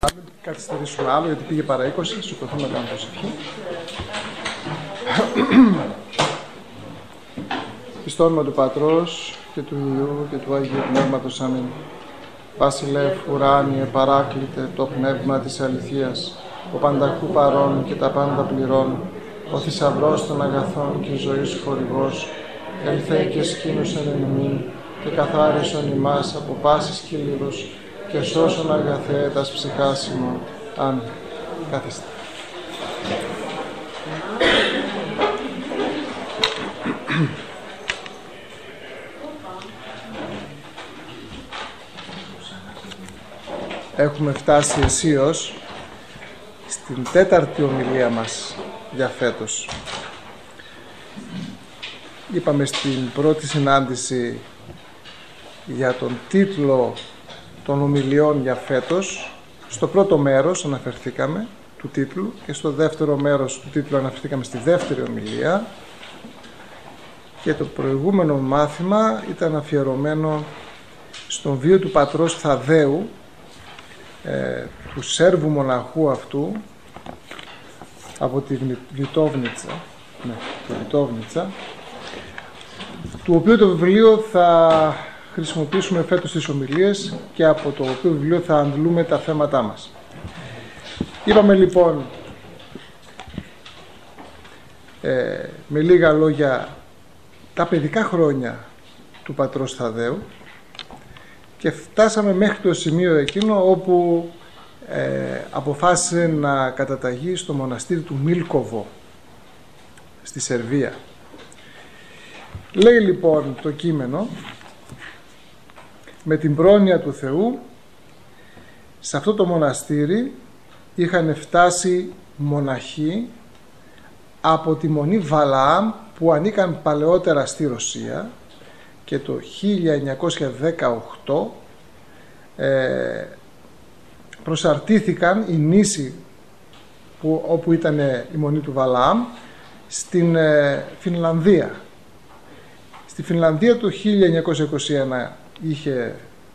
Καθυστερήσουμε άλλο γιατί πήγε παρά 20. Σηκωθούμε να κάνουμε προσευχή. Στο όνομα του Πατρός και του Υιού και του Αγίου Πνεύματος. Αμήν. Βασιλεύ, ουράνιε, παράκλητε το πνεύμα της αληθείας, ο πανταχού παρών και τα πάντα πληρών, ο θησαυρός των αγαθών και ζωής χορηγός, ελθέ και σκήνωσον εν ημίν και καθάρισον ημάς από πάσης κυλίδος και σώσον αγαθέ τας ψυχάς ημών. Αμήν. Καθίστε. Έχουμε φτάσει αισίως στην τέταρτη ομιλία μας για φέτος. Είπαμε στην πρώτη συνάντηση για τον τίτλο των ομιλιών για φέτος. Στο πρώτο μέρος αναφερθήκαμε του τίτλου και στο δεύτερο μέρος του τίτλου αναφερθήκαμε στη δεύτερη ομιλία, και το προηγούμενο μάθημα ήταν αφιερωμένο στον βίο του πατρός Θαδέου, του Σέρβου μοναχού αυτού από τη Λιτόβνιτσα, του οποίου το βιβλίο θα χρησιμοποιήσουμε φέτος στις ομιλίες και από το οποίο βιβλίο θα αντλούμε τα θέματά μας. Είπαμε λοιπόν με λίγα λόγια τα παιδικά χρόνια του πατρός Θαδέου και φτάσαμε μέχρι το σημείο εκείνο όπου αποφάσισε να καταταγεί στο μοναστήρι του Μίλκοβο στη Σερβία. Λέει λοιπόν το κείμενο: με την πρόνοια του Θεού σε αυτό το μοναστήρι είχαν φτάσει μοναχοί από τη μονή Βαλαάμ που ανήκαν παλαιότερα στη Ρωσία, και το 1918 προσαρτήθηκαν η νήσι όπου ήταν η μονή του Βαλαάμ στην Φινλανδία. Στη Φινλανδία το 1921 είχε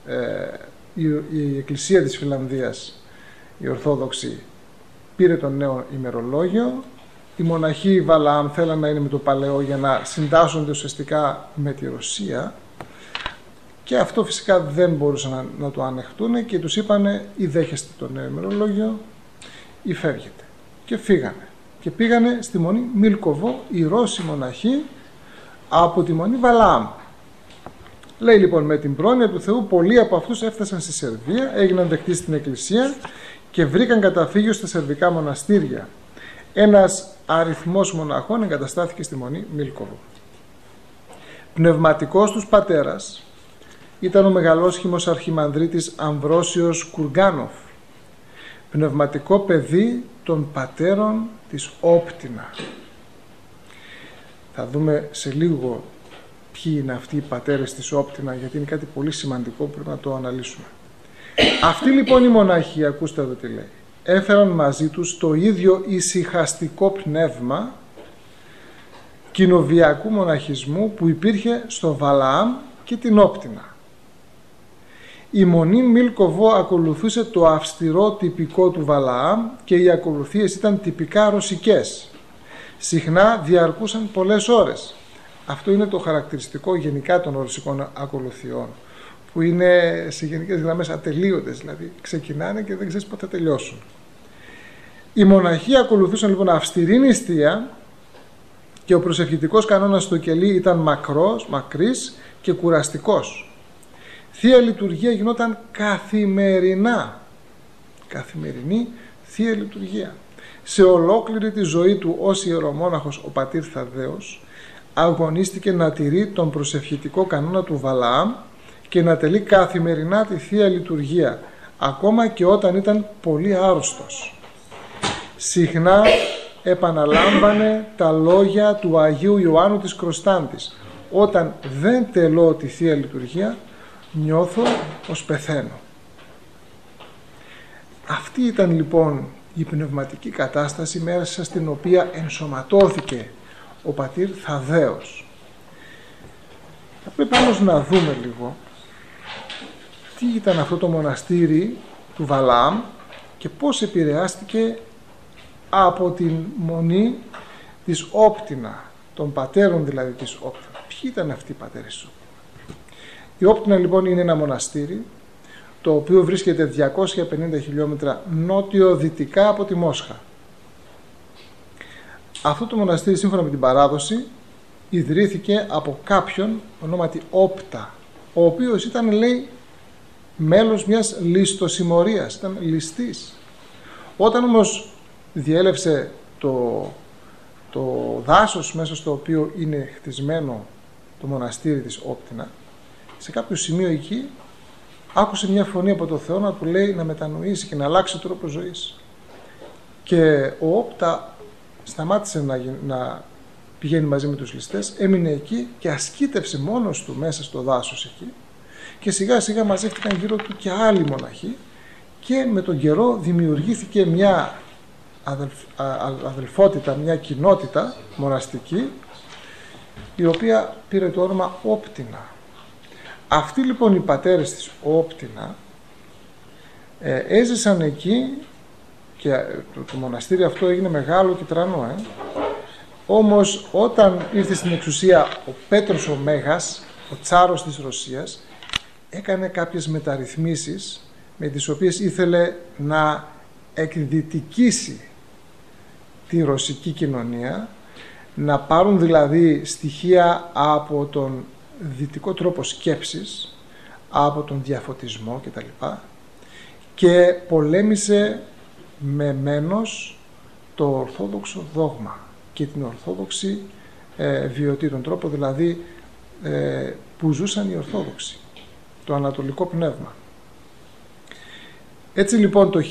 η Εκκλησία της Φινλανδίας, η Ορθόδοξη, πήρε το νέο ημερολόγιο. Οι μοναχοί Βαλαάμ θέλαν να είναι με το παλαιό για να συντάσσονται ουσιαστικά με τη Ρωσία, και αυτό φυσικά δεν μπορούσαν να το ανεχτούν και τους είπανε ή δέχεστε το νέο ημερολόγιο ή φεύγετε, και φύγανε και πήγανε στη μονή Μίλκοβο οι Ρώσοι μοναχοί από τη μονή Βαλαάμ. Λέει λοιπόν, με την πρόνοια του Θεού πολλοί από αυτούς έφτασαν στη Σερβία, έγιναν δεκτοί στην Εκκλησία και βρήκαν καταφύγιο στα σερβικά μοναστήρια. Ένας αριθμός μοναχών εγκαταστάθηκε στη μονή Μίλκοβο. Πνευματικός τους πατέρας ήταν ο μεγαλόσχημος αρχιμανδρίτης Αμβρόσιος Κουργκάνοφ, πνευματικό παιδί των πατέρων της Όπτινα. Θα δούμε σε λίγο ποιοι είναι αυτοί οι πατέρες της Όπτινα, γιατί είναι κάτι πολύ σημαντικό που πρέπει να το αναλύσουμε. Αυτοί λοιπόν οι μοναχοί, ακούστε εδώ τι λέει, έφεραν μαζί τους το ίδιο ησυχαστικό πνεύμα κοινοβιακού μοναχισμού που υπήρχε στο Βαλαάμ και την Όπτινα. Η μονή Μίλκοβο ακολουθούσε το αυστηρό τυπικό του Βαλαάμ και οι ακολουθίες ήταν τυπικά ρωσικές. Συχνά διαρκούσαν πολλές ώρες. Αυτό είναι το χαρακτηριστικό γενικά των ρωσικών ακολουθιών, που είναι σε γενικές γραμμές ατελείωτες, δηλαδή ξεκινάνε και δεν ξέρεις πότε θα τελειώσουν. Οι μοναχοί ακολουθούσαν λοιπόν αυστηρή νηστεία και ο προσευχητικός κανόνας στο κελί ήταν μακρύς και κουραστικός. Θεία λειτουργία γινόταν καθημερινά. Καθημερινή θεία λειτουργία. Σε ολόκληρη τη ζωή του ως ιερομόναχος ο πατήρ Θαδέος αγωνίστηκε να τηρεί τον προσευχητικό κανόνα του Βαλαάμ και να τελεί καθημερινά τη θεία λειτουργία, ακόμα και όταν ήταν πολύ άρρωστος. Συχνά επαναλάμβανε τα λόγια του Αγίου Ιωάννου της Κροστάντης: όταν δεν τελώ τη θεία λειτουργία νιώθω ως πεθαίνω. Αυτή ήταν λοιπόν η πνευματική κατάσταση μέσα στην οποία ενσωματώθηκε ο πατήρ Θαδέος. Θα πρέπει όμως να δούμε λίγο τι ήταν αυτό το μοναστήρι του Βαλαάμ και πώς επηρεάστηκε από την μονή της Όπτινα, των πατέρων δηλαδή της Όπτινα. Ποιοι ήταν αυτοί οι πατέρες της Όπτινα? Η Όπτινα λοιπόν είναι ένα μοναστήρι το οποίο βρίσκεται 250 χιλιόμετρα νότιο-δυτικά από τη Μόσχα. Αυτό το μοναστήρι, σύμφωνα με την παράδοση, ιδρύθηκε από κάποιον ονόματι Όπτα, ο οποίος ήταν, λέει, μέλος μιας ληστοσημωρίας, ήταν ληστής. Όταν όμως διέλευσε το δάσος μέσα στο οποίο είναι χτισμένο το μοναστήρι της Όπτινα, σε κάποιο σημείο εκεί άκουσε μια φωνή από το Θεό να του λέει να μετανοήσει και να αλλάξει τρόπο ζωής. Και ο Όπτα σταμάτησε να πηγαίνει μαζί με τους ληστές, έμεινε εκεί και ασκήτευσε μόνος του μέσα στο δάσος εκεί, και σιγά σιγά μαζεύτηκαν γύρω του και άλλοι μοναχοί, και με τον καιρό δημιουργήθηκε μια αδελφότητα, μια κοινότητα μοναστική, η οποία πήρε το όνομα Όπτινα. Αυτοί λοιπόν οι πατέρες της Όπτινα έζησαν εκεί, και το μοναστήρι αυτό έγινε μεγάλο και τρανό. Όμως όταν ήρθε στην εξουσία ο Πέτρος ο Μέγας, ο τσάρος της Ρωσίας, έκανε κάποιες μεταρρυθμίσεις με τις οποίες ήθελε να εκδυτικήσει τη ρωσική κοινωνία, να πάρουν δηλαδή στοιχεία από τον δυτικό τρόπο σκέψης, από τον διαφωτισμό κτλ. Και πολέμησε με μένος το ορθόδοξο δόγμα και την ορθόδοξη βιωτή, τον τρόπο δηλαδή που ζούσαν οι Ορθόδοξοι, το ανατολικό πνεύμα. Έτσι λοιπόν το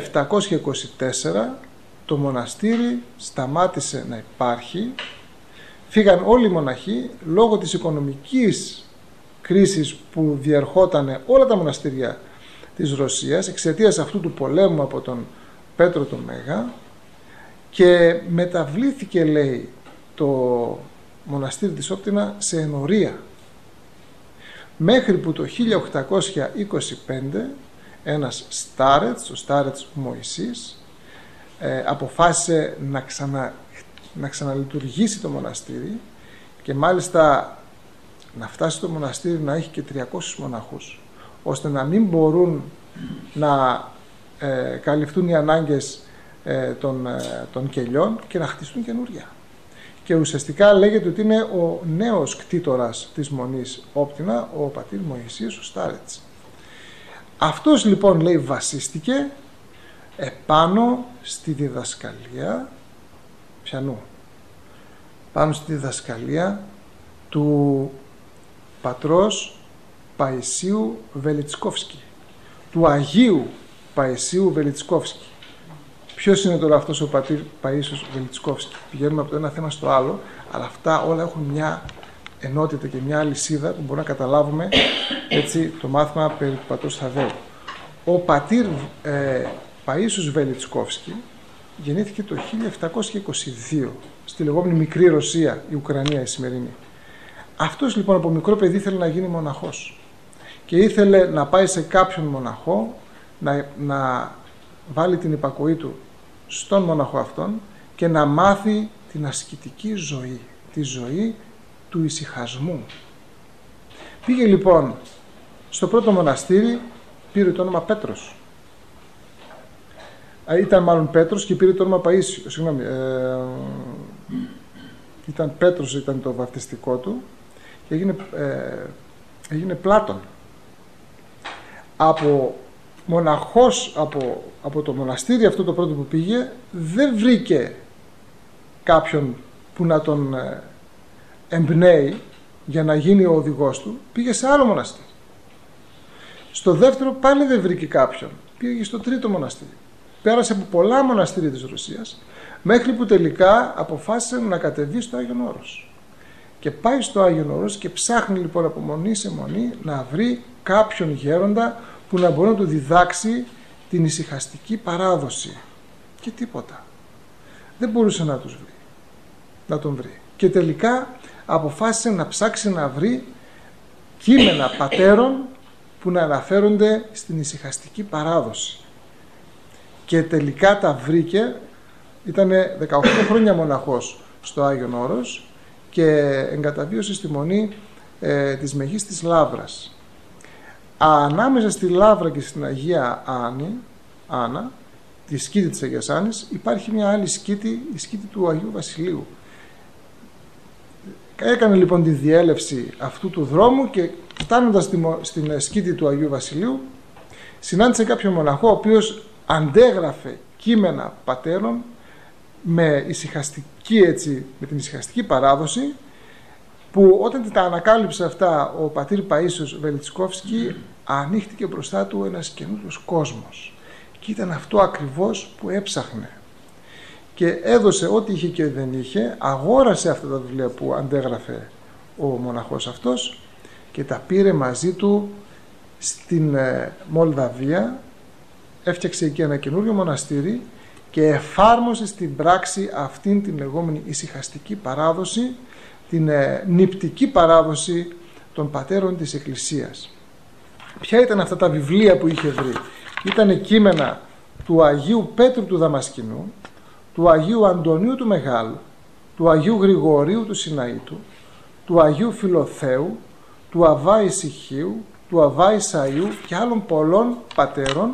1724 το μοναστήρι σταμάτησε να υπάρχει, φύγαν όλοι οι μοναχοί λόγω της οικονομικής κρίσης που διερχόταν όλα τα μοναστήρια της Ρωσίας εξαιτίας αυτού του πολέμου από τον Πέτρο τον Μέγα, και μεταβλήθηκε, λέει, το μοναστήρι της Όπτινα σε ενορία, μέχρι που το 1825 ένας στάρετς, ο στάρετς Μωυσής, αποφάσισε να ξαναλειτουργήσει το μοναστήρι, και μάλιστα να φτάσει το μοναστήρι να έχει και 300 μοναχούς, ώστε να μην μπορούν να καλυφθούν οι ανάγκες των κελιών και να χτιστούν καινούρια. Και ουσιαστικά λέγεται ότι είναι ο νέος κτήτορας της Μονής Όπτινα, ο πατήρ Μωυσής, ο Στάρετς. Αυτός λοιπόν, λέει, βασίστηκε επάνω στη διδασκαλία πιανού, πάνω στη διδασκαλία του πατρός Παϊσίου Βελιτσκόφσκι, του Αγίου Παϊσίου Βελιτσκόφσκι. Ποιος είναι τώρα αυτός ο πατήρ Παΐσιος Βελιτσκόφσκι? Πηγαίνουμε από το ένα θέμα στο άλλο, αλλά αυτά όλα έχουν μια ενότητα και μια αλυσίδα που μπορούμε να καταλάβουμε έτσι το μάθημα περί του πατρός Θαδέου. Ο πατήρ Παΐσιος Βελιτσκόφσκι γεννήθηκε το 1722 στη λεγόμενη Μικρή Ρωσία, η Ουκρανία η σημερινή. Αυτός λοιπόν από μικρό παιδί ήθελε να γίνει μοναχός και ήθελε να πάει σε κάποιον μοναχό να βάλει την υπακοή του στον μοναχό αυτόν και να μάθει την ασκητική ζωή, τη ζωή του ησυχασμού. Πήγε λοιπόν στο πρώτο μοναστήρι, πήρε το όνομα Πέτρος. Ήταν μάλλον Πέτρος και πήρε το όνομα Παΐσιο. Συγγνώμη, ήταν Πέτρος, ήταν το βαπτιστικό του, και έγινε Πλάτων. Από μοναχός, από το μοναστήρι αυτό το πρώτο που πήγε, δεν βρήκε κάποιον που να τον εμπνέει για να γίνει ο οδηγός του, πήγε σε άλλο μοναστήρι. Στο δεύτερο πάλι δεν βρήκε κάποιον, πήγε στο τρίτο μοναστήρι. Πέρασε από πολλά μοναστήρια της Ρωσίας, μέχρι που τελικά αποφάσισε να κατεβεί στο Άγιον Όρος. Και πάει στο Άγιον Όρος και ψάχνει λοιπόν από μονή σε μονή να βρει κάποιον γέροντα που να μπορεί να του διδάξει την ησυχαστική παράδοση. Και τίποτα. Δεν μπορούσε να τον βρει. Και τελικά αποφάσισε να ψάξει να βρει κείμενα πατέρων που να αναφέρονται στην ησυχαστική παράδοση. και τελικά τα βρήκε. Ήταν 18 χρόνια μοναχός στο Άγιον Όρος και εγκαταβίωσε στη μονή της Μεγίστης Λαύρας. Ανάμεσα στη Λαύρα και στην Αγία Άννα, τη σκήτη της Αγίας Άννης, υπάρχει μια άλλη σκήτη, η σκήτη του Αγίου Βασιλείου. Έκανε λοιπόν τη διέλευση αυτού του δρόμου και φτάνοντας στην σκήτη του Αγίου Βασιλείου, συνάντησε κάποιο μοναχό ο οποίος αντέγραφε κείμενα πατέρων με την ησυχαστική παράδοση, που όταν τα ανακάλυψε αυτά ο πατήρ Παΐσιος Βελιτσκόφσκι, ανοίχτηκε μπροστά του ένας καινούριος κόσμος και ήταν αυτό ακριβώς που έψαχνε και έδωσε ό,τι είχε και δεν είχε, αγόρασε αυτά τα βιβλία που αντέγραφε ο μοναχός αυτός και τα πήρε μαζί του στην Μολδαβία, έφτιαξε εκεί ένα καινούριο μοναστήρι και εφάρμοσε στην πράξη αυτήν την λεγόμενη ησυχαστική παράδοση, την νηπτική παράδοση των πατέρων της Εκκλησίας. Ποια ήταν αυτά τα βιβλία που είχε βρει? Ήταν κείμενα του Αγίου Πέτρου του Δαμασκηνού, του Αγίου Αντωνίου του Μεγάλου, του Αγίου Γρηγορίου του Σιναήτου, του Αγίου Φιλοθέου, του Αβά Ησυχίου, του Αβά Ισαΐου και άλλων πολλών πατέρων,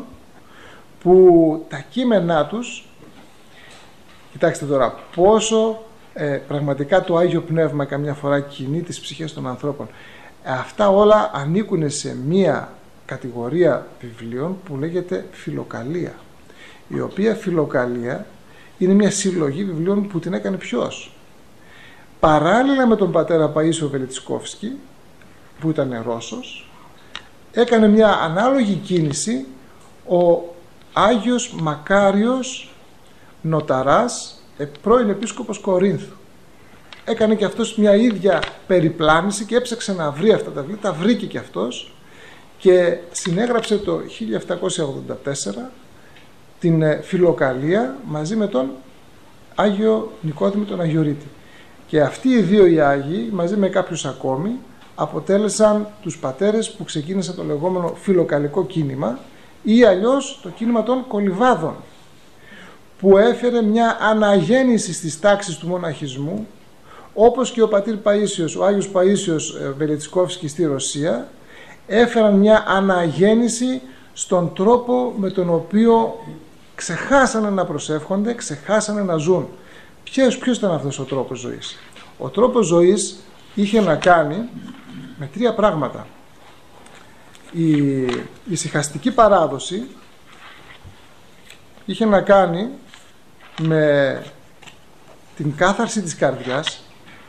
που τα κείμενά τους, κοιτάξτε τώρα πόσο πραγματικά το Άγιο Πνεύμα καμιά φορά κινεί τις ψυχές των ανθρώπων. Αυτά όλα ανήκουν σε μία κατηγορία βιβλίων που λέγεται φιλοκαλία, η οποία φιλοκαλία είναι μια συλλογή βιβλίων που την έκανε ποιος? Παράλληλα με τον πατέρα Παΐσιο Βελιτσκόφσκι, που ήταν Ρώσος, έκανε μια ανάλογη κίνηση ο Άγιος Μακάριος Νοταράς, πρώην επίσκοπος Κορίνθου. Έκανε και αυτός μια ίδια περιπλάνηση και έψαξε να βρει αυτά τα βιβλία, τα βρήκε και αυτός και συνέγραψε το 1784 την φιλοκαλία μαζί με τον Άγιο Νικόδημο τον Αγιορείτη. Και αυτοί οι δύο οι Άγιοι, μαζί με κάποιους ακόμη, αποτέλεσαν τους πατέρες που ξεκίνησαν το λεγόμενο φιλοκαλικό κίνημα ή αλλιώς το κίνημα των κολυβάδων, που έφερε μια αναγέννηση στις τάξεις του μοναχισμού, όπως και ο πατήρ Παΐσιος, ο Άγιος Παΐσιος Βελιτσκόφσκι στη Ρωσία, έφεραν μια αναγέννηση στον τρόπο με τον οποίο ξεχάσανε να προσεύχονται, ξεχάσανε να ζουν. Ποιος ήταν αυτός ο τρόπος ζωής? Ο τρόπος ζωής είχε να κάνει με τρία πράγματα. Η ησυχαστική παράδοση είχε να κάνει με την κάθαρση της καρδιάς.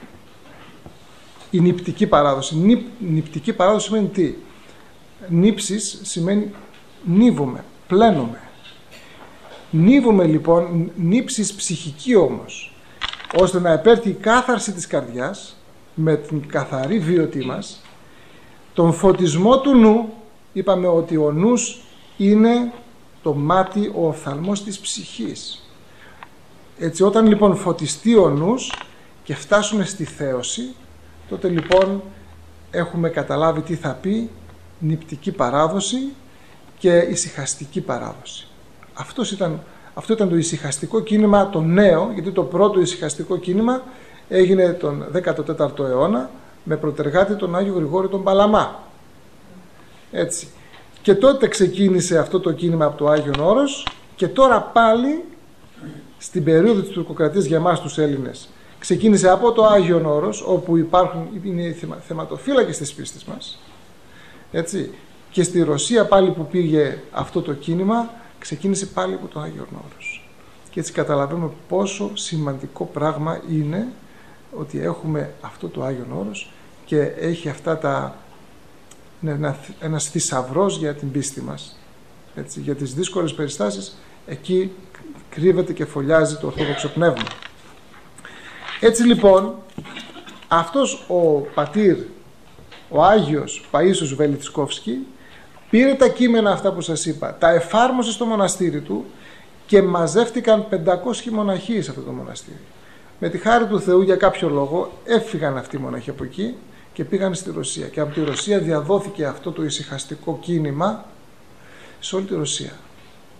Η νηπτική παράδοση. Νηπτική παράδοση σημαίνει τι? Νύψης σημαίνει νύβομαι, πλένομαι. Νύβομαι λοιπόν, νύψης ψυχική όμως, ώστε να επέρθει η κάθαρση της καρδιάς με την καθαρή βίωτη μας, τον φωτισμό του νου. Είπαμε ότι ο νους είναι το μάτι, ο οφθαλμός της ψυχής. Έτσι, όταν λοιπόν φωτιστεί ο νους και φτάσουμε στη θέωση, τότε λοιπόν έχουμε καταλάβει τι θα πει νηπτική παράδοση και ησυχαστική παράδοση. Αυτό ήταν το ησυχαστικό κίνημα το νέο, γιατί το πρώτο ησυχαστικό κίνημα έγινε τον 14ο αιώνα με προτεργάτη τον Άγιο Γρηγόριο τον Παλαμά. Έτσι. Και τότε ξεκίνησε αυτό το κίνημα από το Άγιον Όρος και τώρα πάλι στην περίοδο της τουρκοκρατίας για εμάς τους Έλληνες ξεκίνησε από το Άγιον Όρος, όπου είναι οι θεματοφύλακες της πίστης μας. Έτσι. Και στη Ρωσία πάλι που πήγε αυτό το κίνημα ξεκίνησε πάλι από το Άγιον Όρος. Και έτσι καταλαβαίνουμε πόσο σημαντικό πράγμα είναι ότι έχουμε αυτό το Άγιον Όρος και έχει αυτά τα... ένας θησαυρός για την πίστη μας. Έτσι, για τις δύσκολες περιστάσεις εκεί κρύβεται και φωλιάζει το Ορθόδοξο Πνεύμα. Έτσι λοιπόν αυτός ο πατήρ, ο Άγιος Παΐσιος Βελιτσκόφσκι, πήρε τα κείμενα αυτά που σας είπα, τα εφάρμοσε στο μοναστήρι του και μαζεύτηκαν 500 μοναχοί σε αυτό το μοναστήρι. Με τη χάρη του Θεού για κάποιο λόγο έφυγαν αυτοί οι μοναχοί από εκεί και πήγαν στη Ρωσία. Και από τη Ρωσία διαδόθηκε αυτό το ησυχαστικό κίνημα σε όλη τη Ρωσία.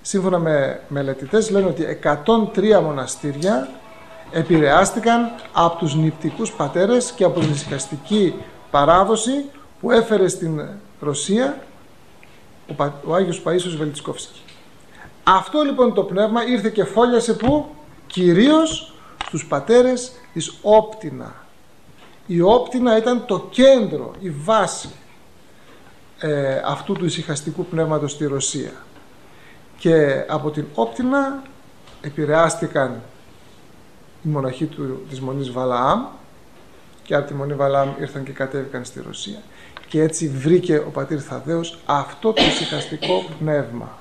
σύμφωνα με μελετητές λένε ότι 103 μοναστήρια επηρεάστηκαν από τους νηπτικούς πατέρες και από την ησυχαστική παράδοση που έφερε στην Ρωσία ο Άγιος Παΐσιος Βελιτσκόφσκι. Αυτό λοιπόν το πνεύμα ήρθε και φόλιασε που? Κυρίως στους πατέρες της Όπτινα. Η Όπτινα ήταν το κέντρο, η βάση αυτού του ησυχαστικού πνεύματος στη Ρωσία. Και από την Όπτινα επηρεάστηκαν οι μοναχοί της Μονής Βαλαάμ και από τη Μονή Βαλαάμ ήρθαν και κατέβηκαν στη Ρωσία. Και έτσι βρήκε ο πατήρ Θαδδαίος αυτό το ησυχαστικό πνεύμα,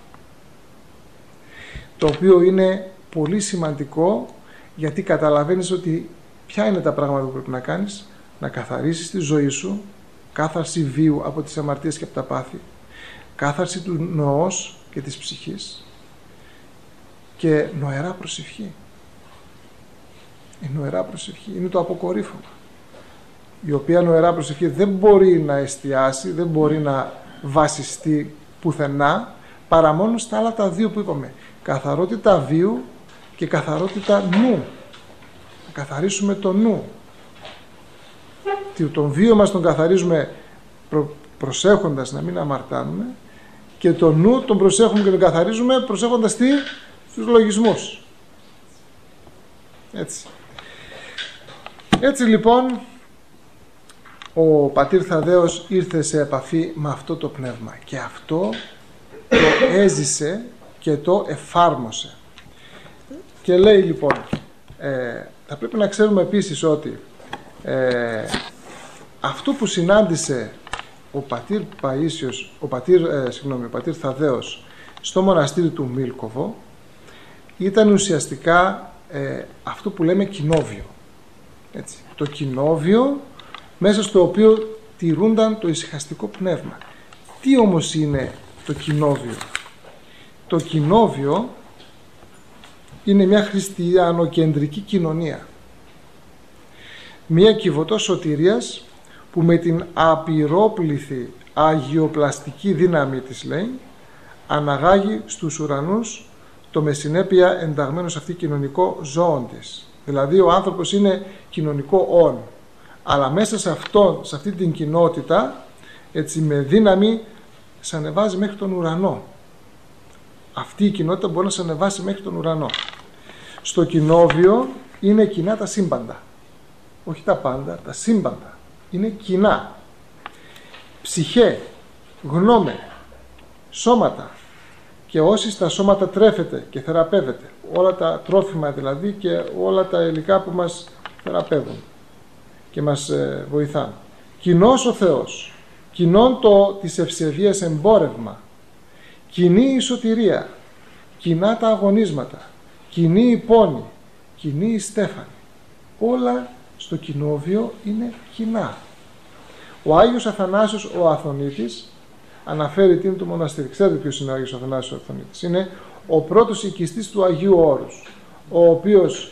το οποίο είναι πολύ σημαντικό, γιατί καταλαβαίνεις ότι ποια είναι τα πράγματα που πρέπει να κάνεις: να καθαρίσεις τη ζωή σου, κάθαρση βίου από τις αμαρτίες και από τα πάθη, κάθαρση του νοός και της ψυχής και νοερά προσευχή. Η νοερά προσευχή είναι το αποκορύφωμα, η οποία νοερά προσευχή δεν μπορεί να εστιάσει, δεν μπορεί να βασιστεί πουθενά παρά μόνο στα άλλα τα δύο που είπαμε: καθαρότητα βίου και καθαρότητα νου. Να καθαρίσουμε το νου. Τον βίο μας τον καθαρίζουμε προσέχοντας να μην αμαρτάνουμε, και το νου τον προσέχουμε και τον καθαρίζουμε προσέχοντας στους λογισμούς. Έτσι λοιπόν ο πατήρ Θαδδαίος ήρθε σε επαφή με αυτό το πνεύμα και αυτό το έζησε και το εφάρμοσε. Και λέει λοιπόν, θα πρέπει να ξέρουμε επίσης ότι αυτό που συνάντησε ο πατήρ Παΐσιος, ο πατήρ Θαδδαίος στο μοναστήρι του Μίλκοβο ήταν ουσιαστικά αυτό που λέμε κοινόβιο. Έτσι. Το κοινόβιο μέσα στο οποίο τηρούνταν το ησυχαστικό πνεύμα. Τι όμως είναι το κοινόβιο? Το κοινόβιο είναι μια χριστιανοκεντρική κοινωνία. Μια κυβωτός σωτηρίας που με την απειρόπληθη αγιοπλαστική δύναμη της, λέει, αναγάγει στους ουρανούς το με συνέπεια ενταγμένο σε αυτή κοινωνικό ζώον της. Δηλαδή ο άνθρωπος είναι κοινωνικό όν, αλλά μέσα σε αυτή την κοινότητα, έτσι, με δύναμη σε ανεβάζει μέχρι τον ουρανό. Αυτή η κοινότητα μπορεί να σε ανεβάσει μέχρι τον ουρανό. Στο κοινόβιο είναι κοινά τα σύμπαντα. Όχι τα πάντα, τα σύμπαντα. Είναι κοινά. Ψυχέ, γνώμε, σώματα, και όσοι στα σώματα τρέφεται και θεραπεύεται, όλα τα τρόφιμα δηλαδή και όλα τα υλικά που μας θεραπεύουν και μας βοηθάνε. Κοινός ο Θεός, κοινόν το της ευσεβίας εμπόρευμα, κοινή η σωτηρία, κοινά τα αγωνίσματα, κοινή η πόνη, κοινή η στέφανη. Όλα στο κοινόβιο είναι κοινά. Ο Άγιος Αθανάσιος ο Αθωνίτης αναφέρει τι είναι το μοναστήρι. Ξέρετε ποιος είναι ο Άγιος Αθανάσιος ο Αθωνίτης? Είναι ο πρώτος οικιστής του Αγίου Όρους, ο οποίος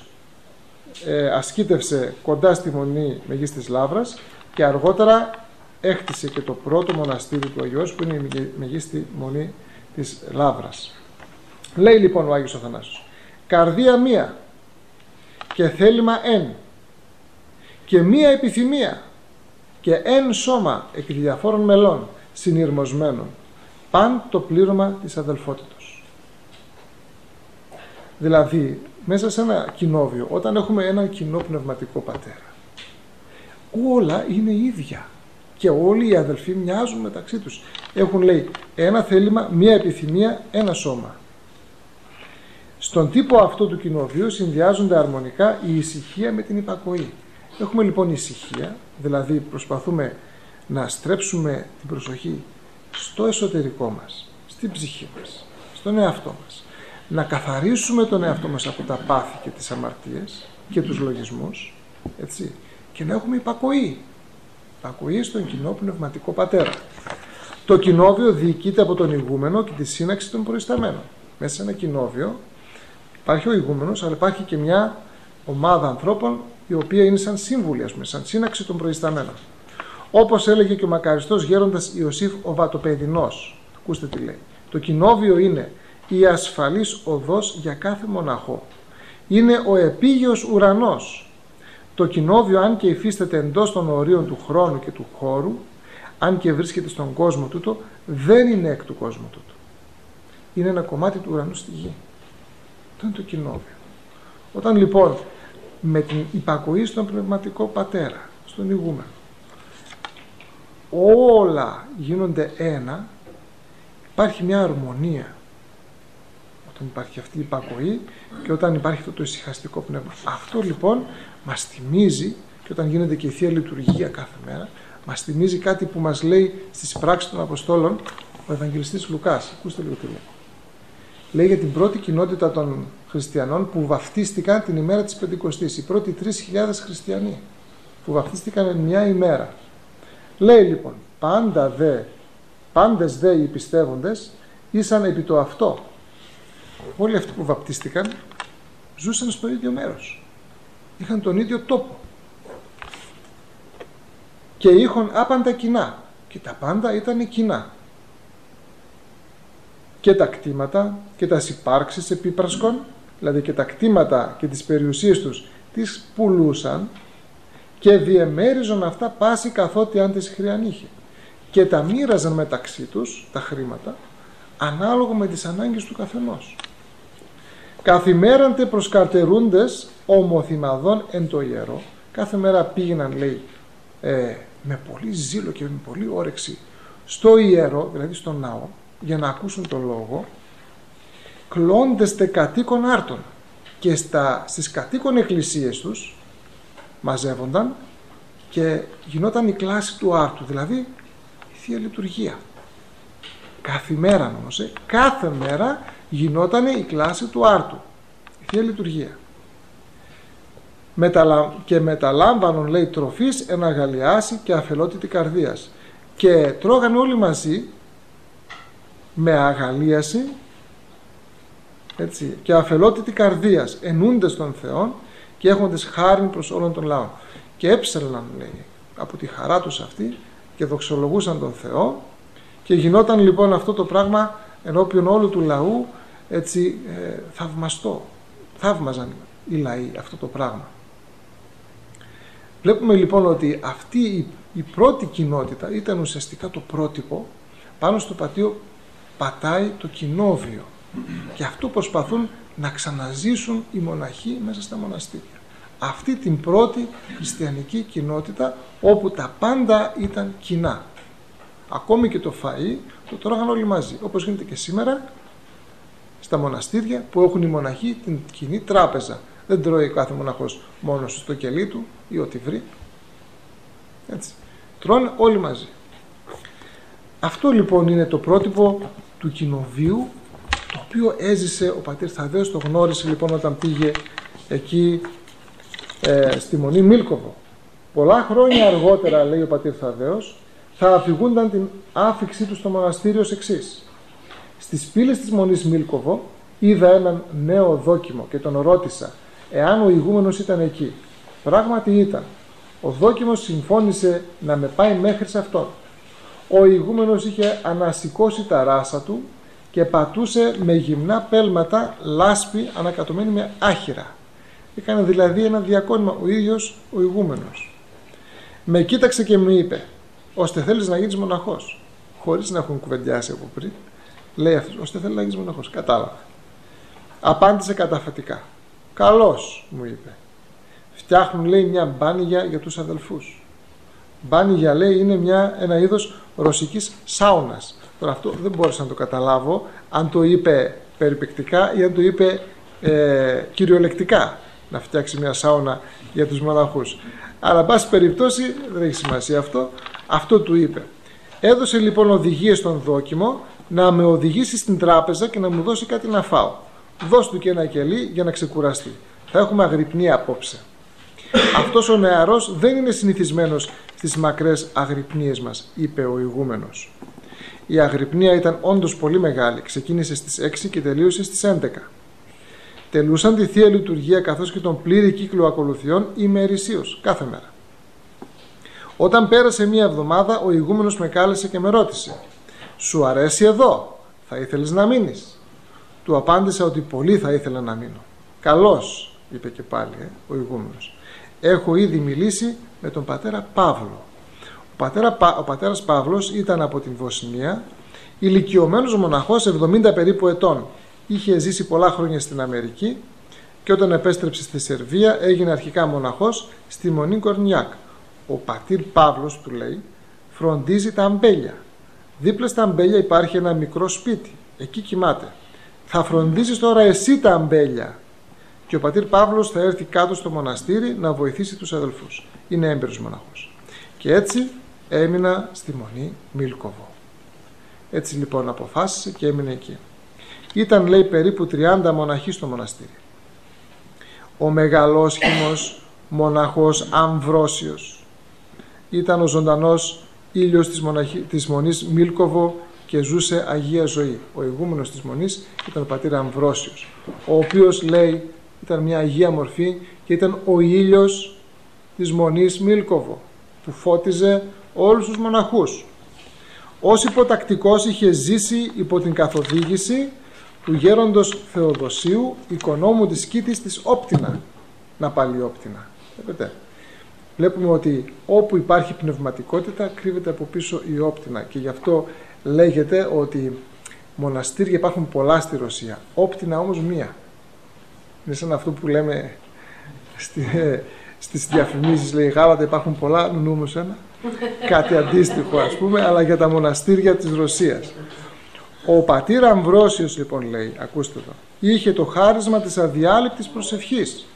ασκήτευσε κοντά στη Μονή Μεγίστης Λαύρας και αργότερα έκτισε και το πρώτο μοναστήρι του Αγίου Όρους, που είναι η Μεγίστη Μονή της Λαύρας. Λέει λοιπόν ο Άγιος Αθανάσιος: καρδία μία και θέλημα εν και μία επιθυμία και εν σώμα εκ διαφόρων μελών συνειρμοσμένων, παν το πλήρωμα της αδελφότητος. Δηλαδή, μέσα σε ένα κοινόβιο, όταν έχουμε έναν κοινό πνευματικό πατέρα, όλα είναι ίδια και όλοι οι αδελφοί μοιάζουν μεταξύ τους. Έχουν, λέει, ένα θέλημα, μία επιθυμία, ένα σώμα. Στον τύπο αυτό του κοινοβίου συνδυάζονται αρμονικά η ησυχία με την υπακοή. Έχουμε λοιπόν ησυχία, δηλαδή προσπαθούμε να στρέψουμε την προσοχή στο εσωτερικό μας, στην ψυχή μας, στον εαυτό μας. Να καθαρίσουμε τον εαυτό μας από τα πάθη και τις αμαρτίες και τους λογισμούς, έτσι, και να έχουμε υπακοή. Υπακοή στον κοινό πνευματικό πατέρα. Το κοινόβιο διοικείται από τον ηγούμενο και τη σύναξη των προϊσταμένων. Μέσα σε ένα κοινόβιο υπάρχει ο ηγούμενος, αλλά υπάρχει και μια ομάδα ανθρώπων η οποία είναι σαν σύμβουλοι, ας πούμε, σαν σύναξη των προϊσταμένων. Όπως έλεγε και ο μακαριστός γέροντας Ιωσήφ ο Βατοπεδινός. Ακούστε τι λέει. Το κοινόβιο είναι η ασφαλής οδός για κάθε μοναχό. Είναι ο επίγειος ουρανός. Το κοινόβιο, αν και υφίσταται εντός των ορίων του χρόνου και του χώρου, αν και βρίσκεται στον κόσμο τούτο, δεν είναι εκ του κόσμου τούτο. Είναι ένα κομμάτι του ουρανού στη γη. Αυτό είναι το κοινόβιο. Όταν λοιπόν με την υπακοή στον πνευματικό πατέρα, στον ηγούμενο, όλα γίνονται ένα, υπάρχει μια αρμονία. Όταν υπάρχει αυτή η υπακοή και όταν υπάρχει αυτό το ησυχαστικό πνεύμα. Αυτό λοιπόν μας θυμίζει, και όταν γίνεται και η Θεία Λειτουργία κάθε μέρα, μας θυμίζει κάτι που μας λέει στις πράξεις των Αποστόλων ο Ευαγγελιστής Λουκάς. Ακούστε λίγο τι λέει. Λέει για την πρώτη κοινότητα των χριστιανών που βαφτίστηκαν την ημέρα της Πεντηκοστής. Οι πρώτοι 3.000 χριστιανοί που βαφτίστηκαν εν μια ημέρα. Λέει λοιπόν, πάντες δε οι πιστεύοντες ήσαν επί το αυτό. Όλοι αυτοί που βαπτίστηκαν ζούσαν στο ίδιο μέρος. Είχαν τον ίδιο τόπο. Και είχαν άπαντα κοινά. Και τα πάντα ήταν κοινά. Και τα κτήματα και τα υπάρξεις επίπρασκων, δηλαδή και τα κτήματα και τις περιουσίες τους τις πουλούσαν και διεμέριζαν αυτά πάση καθότι αν τις χρειανήχε. Και τα μοίραζαν μεταξύ τους, τα χρήματα, ανάλογα με τις ανάγκες του καθενός. Καθημέραντε προσκαρτερούντες ομοθυμαδών εν το ιερό. Κάθε μέρα πήγαιναν, λέει, με πολύ ζήλο και με πολύ όρεξη στο ιερό, δηλαδή στο ναό, για να ακούσουν τον λόγο, κλώντεστε κατοίκων άρτων, και στις κατοίκων εκκλησίες τους μαζεύονταν και γινόταν η κλάση του άρτου, δηλαδή η Θεία Λειτουργία. Καθημέρα όμως, κάθε μέρα γινόταν η κλάση του άρτου, η Θεία Λειτουργία. Και μεταλάμβανον, λέει, τροφής εν αγαλιάση και αφελότητη καρδίας. Και τρώγαν όλοι μαζί με αγαλίαση, έτσι, και αφελότητη καρδίας, ενούντες των Θεών και έχοντες χάριν προς όλων των λαών. Και έψελναν, λέει, από τη χαρά τους αυτή και δοξολογούσαν τον Θεό, και γινόταν λοιπόν αυτό το πράγμα ενώπιον όλου του λαού, έτσι, θαυμαστό. Θαύμαζαν οι λαοί αυτό το πράγμα. Βλέπουμε λοιπόν ότι αυτή η πρώτη κοινότητα ήταν ουσιαστικά το πρότυπο πάνω στο οποίο πατάει το κοινόβιο, και αυτό προσπαθούν να ξαναζήσουν οι μοναχοί μέσα στα μοναστήρια. Αυτή την πρώτη χριστιανική κοινότητα όπου τα πάντα ήταν κοινά. Ακόμη και το φαΐ το τρώγαν όλοι μαζί, όπως γίνεται και σήμερα στα μοναστήρια που έχουν οι μοναχοί την κοινή τράπεζα. Δεν τρώει κάθε μοναχός μόνος στο κελί του ή ό,τι βρει. Έτσι. Τρώνε όλοι μαζί. Αυτό λοιπόν είναι το πρότυπο του κοινοβίου, το οποίο έζησε ο πατήρ Θαδδαίος. Το γνώρισε λοιπόν όταν πήγε εκεί στη Μονή Μίλκοβο. Πολλά χρόνια αργότερα, λέει ο πατήρ Θαδδαίος, θα αφηγούνταν την άφιξή του στο μοναστήριο ως εξής. Στις πύλες της Μονής Μίλκοβο είδα έναν νέο δόκιμο και τον ρώτησα εάν ο ηγούμενος ήταν εκεί. Πράγματι ήταν. Ο δόκιμος συμφώνησε να με πάει μέχρι σε αυτόν. Ο ηγούμενος είχε ανασηκώσει τα ράσα του και πατούσε με γυμνά πέλματα λάσπη ανακατωμένη με άχυρα. Έκανε δηλαδή ένα διακόνημα ο ίδιος ο ηγούμενος. Με κοίταξε και μου είπε, ώστε θέλεις να γίνεις μοναχός. Χωρίς να έχουν κουβεντιάσει από πριν, λέει αυτός, ώστε θέλει να γίνεις μοναχός. Κατάλαβα. Απάντησε καταφατικά. Καλώς, μου είπε. Φτιάχνουν, λέει, μια μπάνιγια για τους αδελφούς. Μπάνιγια, λέει, είναι ένα είδος ρωσικής σάουνας. Τώρα αυτό δεν μπόρεσα να το καταλάβω αν το είπε περιπεκτικά ή αν το είπε κυριολεκτικά, να φτιάξει μια σάουνα για τους μοναχούς. Αλλά εν πάση περιπτώσει δεν έχει σημασία αυτό. Αυτό του είπε. Έδωσε λοιπόν οδηγίες στον δόκιμο να με οδηγήσει στην τράπεζα και να μου δώσει κάτι να φάω. Δώσ' του και ένα κελί για να ξεκουραστεί. Θα έχουμε αγρυπνία απόψε. Αυτός ο νεαρός δεν είναι συνηθισμένος στις μακρές αγρυπνίες μας, είπε ο ηγούμενος. Η αγρυπνία ήταν όντως πολύ μεγάλη. Ξεκίνησε στις 6 και τελείωσε στις 11. Τελούσαν τη Θεία Λειτουργία καθώς και τον πλήρη κύκλο ακολουθιών ημερησίως, κάθε μέρα. Όταν πέρασε μία εβδομάδα, ο ηγούμενος με κάλεσε και με ρώτησε «Σου αρέσει εδώ, θα ήθελες να μείνεις?» Του απάντησα ότι πολύ θα ήθελα να μείνω. Καλώς, είπε και πάλι ο ηγούμενος. Έχω ήδη μιλήσει με τον πατέρα Παύλο. Ο πατέρας Παύλος ήταν από την Βοσνία, ηλικιωμένος μοναχός 70 περίπου ετών. Είχε ζήσει πολλά χρόνια στην Αμερική και όταν επέστρεψε στη Σερβία έγινε αρχικά μοναχός στη Μονή Κορνιάκ. Ο πατήρ Παύλος, του λέει, φροντίζει τα αμπέλια. Δίπλα στα αμπέλια υπάρχει ένα μικρό σπίτι. Εκεί κοιμάται. Θα φροντίζεις τώρα εσύ τα αμπέλια. Και ο πατήρ Παύλος θα έρθει κάτω στο μοναστήρι να βοηθήσει τους αδελφούς. Είναι έμπειρος μοναχός. Και έτσι έμεινα στη Μονή Μίλκοβο. Έτσι λοιπόν αποφάσισε και έμεινε εκεί. Ήταν, λέει, περίπου 30 μοναχοί στο μοναστήρι. Ο μεγαλόσχημος μοναχός Αμβρόσιος ήταν ο ζωντανός ήλιος της Μονής Μίλκοβο και ζούσε Αγία Ζωή. Ο ηγούμενος της Μονής ήταν ο πατήρ Αμβρόσιος, ο οποίος, λέει, ήταν μια Αγία μορφή και ήταν ο ήλιος της Μονής Μίλκοβο που φώτιζε όλους τους μοναχούς. Ως υποτακτικός είχε ζήσει υπό την καθοδήγηση του γέροντος Θεοδοσίου, οικονόμου της Κήτης της Όπτινα. Να πάλι Όπτινα. Βλέπουμε ότι όπου υπάρχει πνευματικότητα κρύβεται από πίσω η Όπτινα και γι' αυτό λέγεται ότι μοναστήρια υπάρχουν πολλά στη Ρωσία, Όπτινα όμως μία. Είναι σαν αυτό που λέμε στις διαφημίσεις, λέει, Γάλατα υπάρχουν πολλά, νούμος ένα. Κάτι αντίστοιχο, ας πούμε, αλλά για τα μοναστήρια της Ρωσίας. Ο πατήρ Αμβρόσιος, λοιπόν, λέει, ακούστε εδώ, είχε το χάρισμα της αδιάλειπτης προσευχής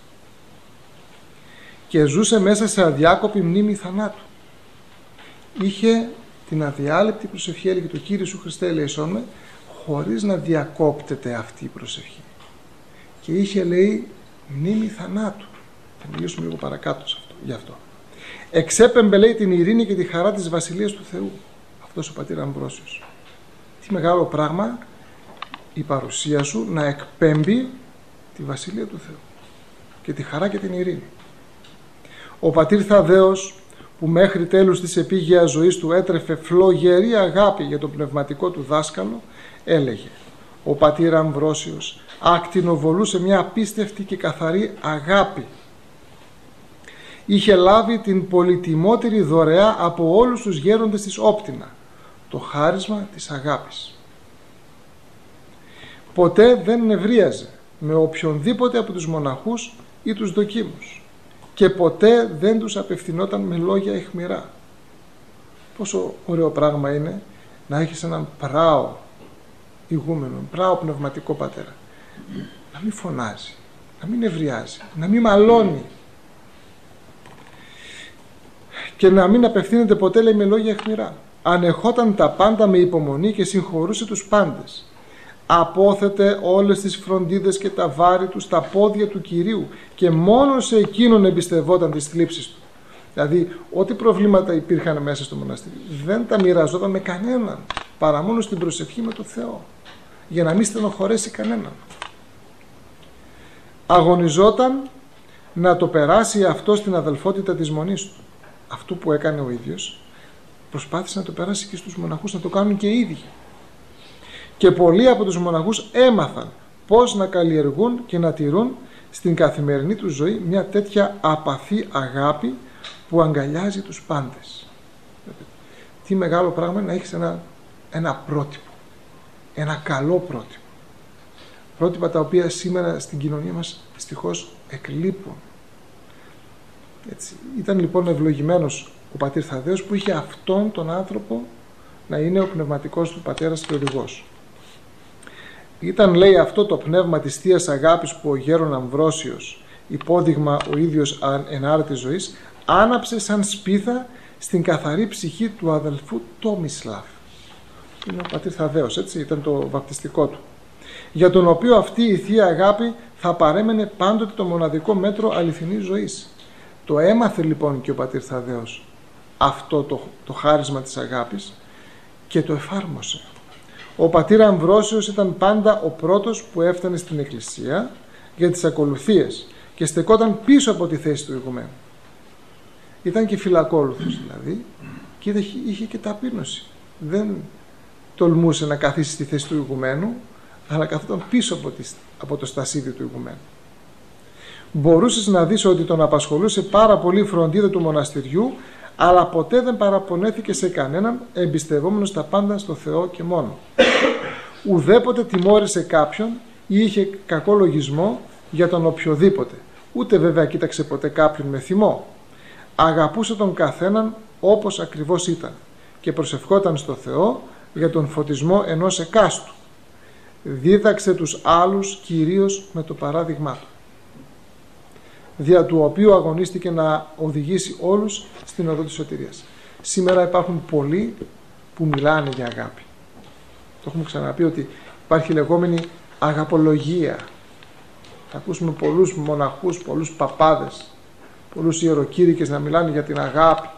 και ζούσε μέσα σε αδιάκοπη μνήμη θανάτου. Είχε την αδιάλειπτη προσευχή, έλεγε το Κύριε Σου Χριστέ ελέησόν με, χωρίς να διακόπτεται αυτή η προσευχή. Και είχε, λέει, μνήμη θανάτου. Θα μιλήσουμε λίγο παρακάτω γι' αυτό. Εξέπεμπε, λέει, την ειρήνη και τη χαρά της Βασιλείας του Θεού. Αυτός ο πατήρ Αμβρόσιος. Τι μεγάλο πράγμα η παρουσία σου να εκπέμπει τη Βασιλεία του Θεού και τη χαρά και την ειρήνη. Ο πατήρ Θαδέος, που μέχρι τέλους της επίγειας ζωής του έτρεφε φλογερή αγάπη για το πνευματικό του δάσκαλο, έλεγε: ο πατήρ Αμβρόσιος ακτινοβολούσε μια απίστευτη και καθαρή αγάπη. Είχε λάβει την πολυτιμότερη δωρεά από όλους τους γέροντες της Όπτινα, το χάρισμα της αγάπης. Ποτέ δεν νευρίαζε με οποιονδήποτε από τους μοναχούς ή τους δοκίμους και ποτέ δεν τους απευθυνόταν με λόγια αιχμηρά. Πόσο ωραίο πράγμα είναι να έχεις έναν πράο ηγούμενο, πράο πνευματικό πατέρα. Να μην φωνάζει, να μην νευριάζει, να μην μαλώνει και να μην απευθύνεται ποτέ, λέει, με λόγια αιχμηρά. Ανεχόταν τα πάντα με υπομονή και συγχωρούσε τους πάντες. Απόθετε όλες τις φροντίδες και τα βάρη του στα πόδια του Κυρίου και μόνο σε εκείνον εμπιστευόταν τις θλίψεις του. Δηλαδή, ό,τι προβλήματα υπήρχαν μέσα στο μοναστήρι δεν τα μοιραζόταν με κανέναν, παρά μόνο στην προσευχή με τον Θεό, για να μην στενοχωρέσει κανέναν. Αγωνιζόταν να το περάσει αυτό στην αδελφότητα της μονής του. Αυτό που έκανε ο ίδιος, προσπάθησε να το περάσει και στους μοναχούς, να το κάνουν και οι ίδιοι. Και πολλοί από τους μοναχούς έμαθαν πώς να καλλιεργούν και να τηρούν στην καθημερινή του ζωή μια τέτοια απαθή αγάπη που αγκαλιάζει τους πάντες. Τι μεγάλο πράγμα να έχεις ένα πρότυπο, ένα καλό πρότυπο. Πρότυπα τα οποία σήμερα στην κοινωνία μας δυστυχώς εκλείπουν. Έτσι. Ήταν λοιπόν ευλογημένος ο πατήρ Θαδέος που είχε αυτόν τον άνθρωπο να είναι ο πνευματικός του πατέρας και οδηγός. Ήταν, λέει, αυτό το πνεύμα της Θείας Αγάπης που ο γέρον Αμβρόσιος, υπόδειγμα ο ίδιος ενάρετης ζωής, άναψε σαν σπίθα στην καθαρή ψυχή του αδελφού Τόμισλαβ. Είναι ο πατήρ Θαδέος, έτσι, ήταν το βαπτιστικό του. Για τον οποίο αυτή η Θεία Αγάπη θα παρέμενε πάντοτε το μοναδικό μέτρο αληθινής ζωής. Το έμαθε λοιπόν και ο πατήρ Θαδέος αυτό το χάρισμα της αγάπης και το εφάρμοσε. Ο πατήρ Αμβρόσιος ήταν πάντα ο πρώτος που έφτανε στην εκκλησία για τις ακολουθίες και στεκόταν πίσω από τη θέση του ηγουμένου. Ήταν και φυλακόλουθος δηλαδή και είχε και ταπείνωση. Δεν τολμούσε να καθίσει στη θέση του ηγουμένου, αλλά καθόταν πίσω από το στασίδι του ηγουμένου. Μπορούσες να δεις ότι τον απασχολούσε πάρα πολύ η φροντίδα του μοναστηριού, αλλά ποτέ δεν παραπονέθηκε σε κανέναν, εμπιστευόμενος τα πάντα στο Θεό και μόνο. Ουδέποτε τιμώρησε κάποιον ή είχε κακό λογισμό για τον οποιοδήποτε. Ούτε βέβαια κοίταξε ποτέ κάποιον με θυμό. Αγαπούσε τον καθέναν όπως ακριβώς ήταν και προσευχόταν στο Θεό για τον φωτισμό ενός εκάστου. Δίδαξε τους άλλους κυρίως με το παράδειγμά του, δια του οποίου αγωνίστηκε να οδηγήσει όλους στην οδό της σωτηρίας. Σήμερα υπάρχουν πολλοί που μιλάνε για αγάπη. Το έχουμε ξαναπεί ότι υπάρχει λεγόμενη αγαπολογία. Θα ακούσουμε πολλούς μοναχούς, πολλούς παπάδες, πολλούς ιεροκήρυκες να μιλάνε για την αγάπη.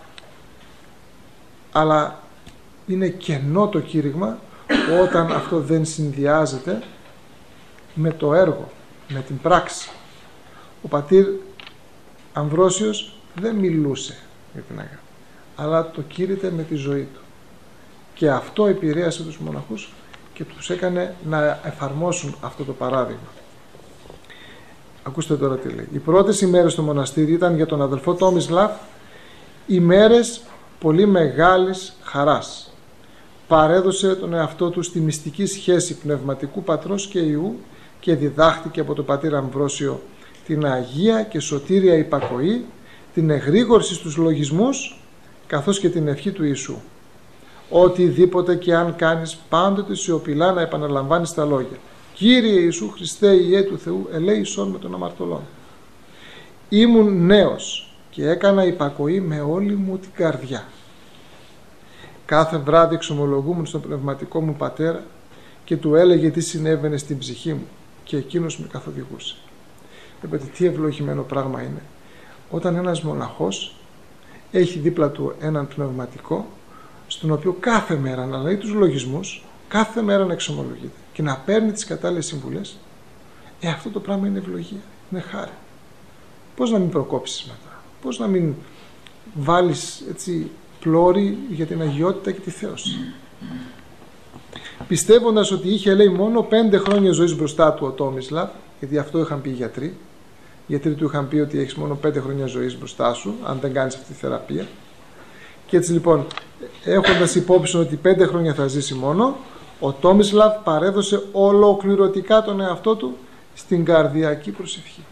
Αλλά είναι κενό το κήρυγμα όταν αυτό δεν συνδυάζεται με το έργο, με την πράξη. Ο πατήρ Αμβρόσιος δεν μιλούσε για την αγάπη, αλλά το κήρυτε με τη ζωή του. Και αυτό επηρέασε τους μοναχούς και τους έκανε να εφαρμόσουν αυτό το παράδειγμα. Ακούστε τώρα τι λέει. Οι πρώτες ημέρες στο μοναστήρι ήταν για τον αδελφό Τόμισλαβ ημέρες πολύ μεγάλης χαράς. Παρέδωσε τον εαυτό του στη μυστική σχέση πνευματικού πατρός και Υιού και διδάχτηκε από τον πατήρ Αμβρόσιο την αγία και σωτήρια υπακοή, την εγρήγορση στους λογισμούς, καθώς και την ευχή του Ιησού. Οτιδήποτε και αν κάνεις, πάντοτε σιωπηλά να επαναλαμβάνεις τα λόγια. Κύριε Ιησού Χριστέ, Υιέ του Θεού, ελέησον με των αμαρτωλών. Ήμουν νέος και έκανα υπακοή με όλη μου την καρδιά. Κάθε βράδυ εξομολογούμουν στον πνευματικό μου πατέρα και του έλεγε τι συνέβαινε στην ψυχή μου και εκείνος με καθοδηγούσε. Βλέπετε τι ευλογημένο πράγμα είναι όταν ένας μοναχός έχει δίπλα του έναν πνευματικό στον οποίο κάθε μέρα να λέει τους λογισμούς, κάθε μέρα να εξομολογείται και να παίρνει τις κατάλληλες συμβουλές. Αυτό το πράγμα είναι ευλογία, είναι χάρη. Πώς να μην προκόψεις μετά, πώς να μην βάλεις έτσι πλώρη για την αγιότητα και τη θέωση. Πιστεύοντας ότι είχε, λέει, μόνο 5 χρόνια ζωής μπροστά του ο Τόμισλαβ, γιατί αυτό είχαν πει οι γιατροί. Οι γιατροί του είχαν πει ότι έχεις μόνο 5 χρόνια ζωής μπροστά σου, αν δεν κάνεις αυτή τη θεραπεία. Και έτσι λοιπόν, έχοντας υπόψη ότι 5 χρόνια θα ζήσει μόνο, ο Τόμισλαβ παρέδωσε ολοκληρωτικά τον εαυτό του στην καρδιακή προσευχή.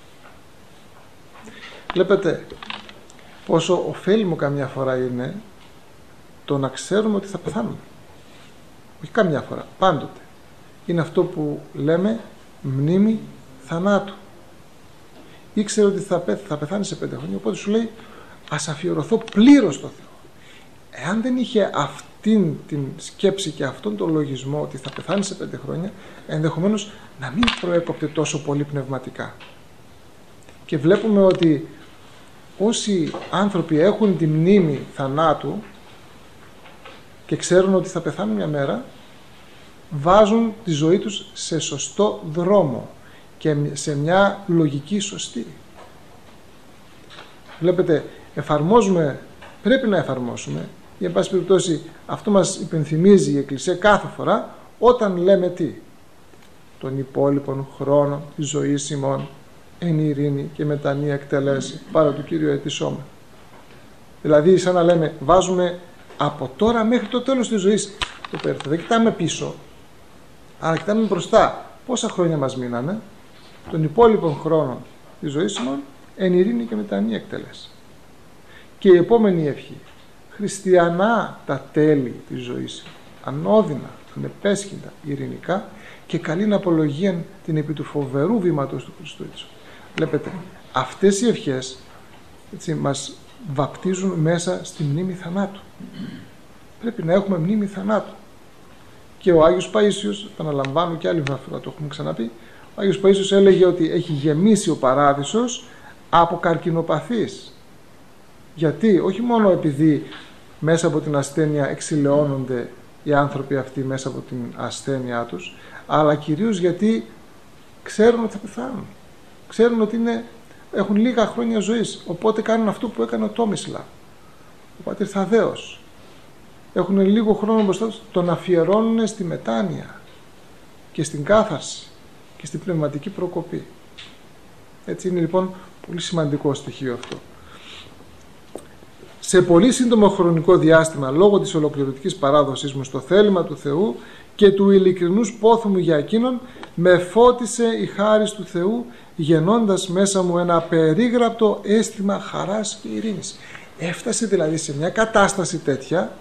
Βλέπετε πόσο ωφέλιμο καμιά φορά είναι το να ξέρουμε ότι θα πεθάνουμε. Όχι καμιά φορά, πάντοτε. Είναι αυτό που λέμε μνήμη θανάτου. Ήξερε ότι θα πεθάνει σε 5 χρόνια, οπότε σου λέει ας αφιερωθώ πλήρως στο Θεό. Εάν δεν είχε αυτήν την σκέψη και αυτόν τον λογισμό ότι θα πεθάνει σε 5 χρόνια, ενδεχομένως να μην προέκοπτε τόσο πολύ πνευματικά. Και βλέπουμε ότι όσοι άνθρωποι έχουν τη μνήμη θανάτου και ξέρουν ότι θα πεθάνουν μια μέρα, βάζουν τη ζωή τους σε σωστό δρόμο και σε μια λογική σωστή. Βλέπετε, πρέπει να εφαρμόσουμε, ή εν πάση περιπτώσει αυτό μας υπενθυμίζει η Εκκλησία κάθε φορά όταν λέμε τι? Τον υπόλοιπον χρόνο της ζωής ημών εν ειρήνη και μετανία εκτελέσει, παρά του Κύριου αιτησόμεν. Δηλαδή σαν να λέμε βάζουμε από τώρα μέχρι το τέλος της ζωής το πέρθο. Δεν κοιτάμε πίσω, αλλά κοιτάμε μπροστά. Πόσα χρόνια μας μείνανε? Τον υπόλοιπον χρόνο της ζωής ημών εν ειρήνη και μετανία εκτελέσει. Και η επόμενη ευχή: χριστιανά τα τέλη της ζωής, ανώδυνα, ανεπέσχυντα, ειρηνικά και καλήν απολογίαν την επί του φοβερού βήματος του Χριστού. Βλέπετε, αυτές οι ευχές έτσι, μας βαπτίζουν μέσα στη μνήμη θανάτου. Πρέπει να έχουμε μνήμη θανάτου. Και ο Άγιος Παΐσιος, επαναλαμβάνω και άλλη μια φορά το έχουμε ξαναπεί, ο Άγιος Παΐσιος έλεγε ότι έχει γεμίσει ο παράδεισος από καρκινοπαθείς. Γιατί? Όχι μόνο επειδή μέσα από την ασθένεια εξηλαιώνονται οι άνθρωποι αυτοί μέσα από την ασθένειά τους, αλλά κυρίως γιατί ξέρουν ότι θα πεθάνουν. Ξέρουν ότι έχουν λίγα χρόνια ζωής, οπότε κάνουν αυτό που έκανε ο Τόμισλαβ, ο πατήρ Θαδέος. Έχουν λίγο χρόνο μπροστά τους, τον αφιερώνουν στη μετάνοια. και στην κάθαρση και στην πνευματική προκοπή. Έτσι είναι λοιπόν πολύ σημαντικό στοιχείο αυτό. Σε πολύ σύντομο χρονικό διάστημα, λόγω της ολοκληρωτικής παράδοσής μου στο θέλημα του Θεού και του ειλικρινούς πόθου μου για εκείνον, με φώτισε η χάρις του Θεού, γεννώντας μέσα μου ένα απερίγραπτο αίσθημα χαράς και ειρήνης. Έφτασε δηλαδή σε μια κατάσταση τέτοια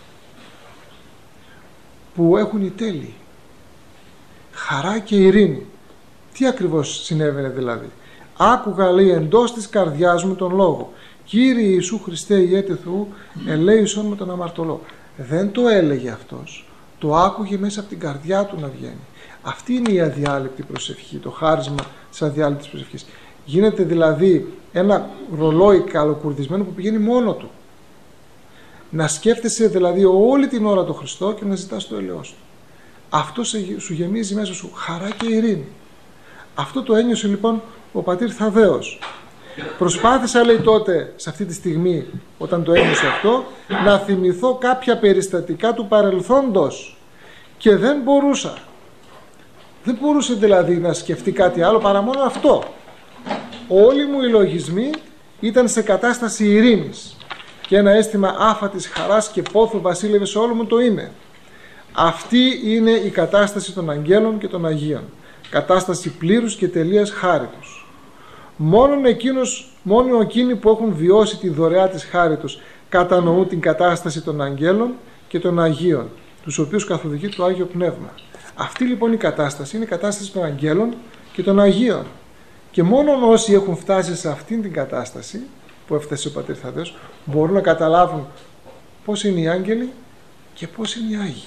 που έχουν οι τέλειοι. Χαρά και ειρήνη. Τι ακριβώς συνέβαινε δηλαδή? Άκουγα, λέει, εντός της καρδιάς μου τον λόγο. Κύριε Ιησού Χριστέ, ιέτε Θεού, ελέησον με τον αμαρτωλό. Δεν το έλεγε αυτός. Το άκουγε μέσα από την καρδιά του να βγαίνει. Αυτή είναι η αδιάλειπτη προσευχή, το χάρισμα της αδιάλειπτης προσευχής. Γίνεται δηλαδή ένα ρολόι καλοκουρδισμένο που πηγαίνει μόνο του. Να σκέφτεσαι δηλαδή όλη την ώρα τον Χριστό και να ζητάς το ελαιός του. Αυτό σου γεμίζει μέσα σου χαρά και ειρήνη. Αυτό το ένιωσε λοιπόν ο πατήρ Θαδδαίος. Προσπάθησα, λέει, τότε, σε αυτή τη στιγμή, όταν το ένιωσε αυτό, να θυμηθώ κάποια περιστατικά του παρελθόντος και δεν μπορούσα. Δεν μπορούσε δηλαδή να σκεφτεί κάτι άλλο παρά μόνο αυτό. Όλοι μου οι λογισμοί ήταν σε κατάσταση ειρήνης και ένα αίσθημα άφατης χαράς και πόθου βασίλευε σε όλο μου το είναι. Αυτή είναι η κατάσταση των αγγέλων και των Αγίων. Κατάσταση πλήρους και τελείας χάριτος. Μόνο εκείνοι που έχουν βιώσει τη δωρεά της χάριτος κατανοούν την κατάσταση των αγγέλων και των Αγίων, τους οποίους καθοδηγεί το Άγιο Πνεύμα. Αυτή λοιπόν η κατάσταση είναι η κατάσταση των αγγέλων και των Αγίων. Και μόνο όσοι έχουν φτάσει σε αυτήν την κατάσταση που έφτασε ο πατήρ Θαδδαίος μπορούν να καταλάβουν πώς είναι οι άγγελοι και πώς είναι οι Άγιοι.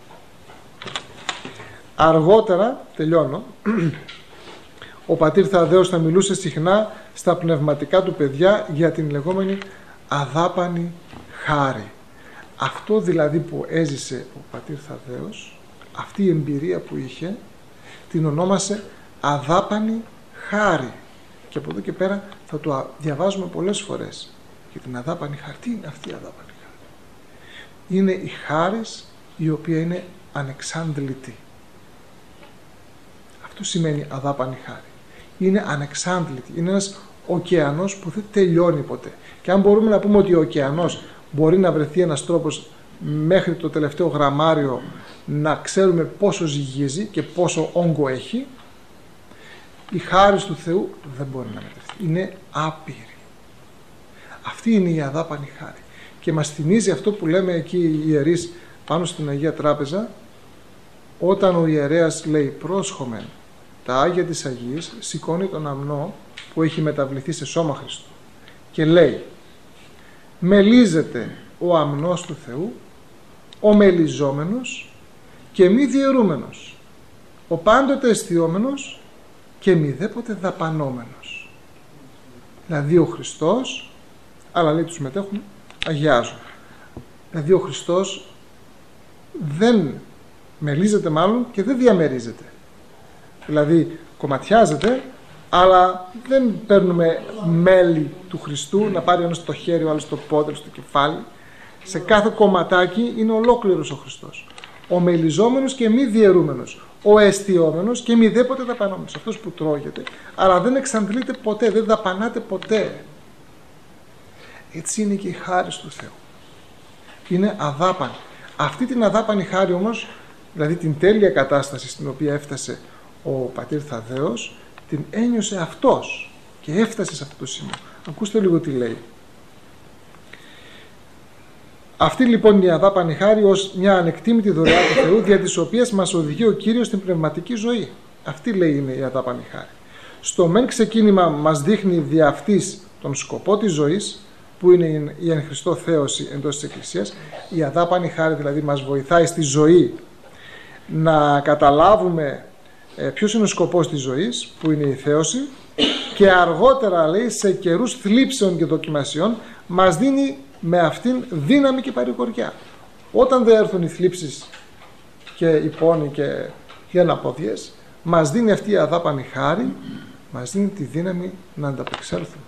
Αργότερα, τελειώνω, ο πατήρ Θαδδαίος θα μιλούσε συχνά στα πνευματικά του παιδιά για την λεγόμενη αδάπανη χάρη. Αυτό δηλαδή που έζησε ο πατήρ Θαδδαίος, αυτή η εμπειρία που είχε, την ονόμασε αδάπανη χάρη. Και από εδώ και πέρα θα το διαβάζουμε πολλές φορές για την αδάπανη χάρη. Τι είναι αυτή η αδάπανη χάρη? Είναι η χάρις η οποία είναι ανεξάντλητη. Αυτό σημαίνει αδάπανη χάρη. Είναι ανεξάντλητη. Είναι ένας ωκεανός που δεν τελειώνει ποτέ. Και αν μπορούμε να πούμε ότι ο ωκεανός μπορεί να βρεθεί ένας τρόπος μέχρι το τελευταίο γραμμάριο να ξέρουμε πόσο ζυγίζει και πόσο όγκο έχει, η χάρις του Θεού δεν μπορεί να μετρηθεί. Είναι άπειρη. Αυτή είναι η αδάπανη χάρη. Και μας θυμίζει αυτό που λέμε εκεί οι ιερείς πάνω στην Αγία Τράπεζα, όταν ο ιερέας λέει πρόσχομεν τα Άγια της Αγίας, σηκώνει τον αμνό που έχει μεταβληθεί σε σώμα Χριστού και λέει μελίζεται ο αμνός του Θεού, ο μελιζόμενος και μη διαιρούμενος, ο πάντοτε αισθιόμενος και μη δέποτε δαπανόμενος. Δηλαδή ο Χριστός, αλλά λέει τους μετέχουν, αγιάζουν. Δηλαδή ο Χριστός δεν μελίζεται μάλλον και δεν διαμερίζεται. Δηλαδή κομματιάζεται, αλλά δεν παίρνουμε μέλι του Χριστού να πάρει ένας στο χέρι, ο άλλος στο πόδι, στο κεφάλι. Σε κάθε κομματάκι είναι ολόκληρος ο Χριστός. Ο μελιζόμενος και μη διαιρούμενος, ο αισθιόμενος και μη δέποτε δαπανόμενος. Αυτός που τρώγεται, αλλά δεν εξαντλείται ποτέ, δεν δαπανάται ποτέ. Έτσι είναι και η χάρις του Θεού. Είναι αδάπανη. Αυτή την αδάπανη χάρη όμως, δηλαδή την τέλεια κατάσταση στην οποία έφτασε ο πατήρ Θαδδαίος, την ένιωσε αυτός και έφτασε σε αυτό το σημείο. Ακούστε λίγο τι λέει. Αυτή λοιπόν είναι η αδάπανη χάρη ως μια ανεκτήμητη δωρεά του Θεού, δια της οποίας μας οδηγεί ο Κύριος στην πνευματική ζωή. Αυτή λέει είναι η αδάπανη χάρη. Στο μεν ξεκίνημα μας δείχνει δια αυτής τον σκοπό της ζωής, που είναι η εν Χριστώ θέωση εντός της Εκκλησίας. Η αδάπανη χάρη δηλαδή μας βοηθάει στη ζωή να καταλάβουμε ποιος είναι ο σκοπός της ζωής, που είναι η θέωση, και αργότερα λέει σε καιρούς θλίψεων και δοκιμασιών μας δίνει με αυτήν δύναμη και παρηγοριά. Όταν δεν έρθουν οι θλίψεις και οι πόνοι και οι αναπόδιες, μας δίνει αυτή η αδάπανη χάρη, μας δίνει τη δύναμη να ανταπεξέλθουμε.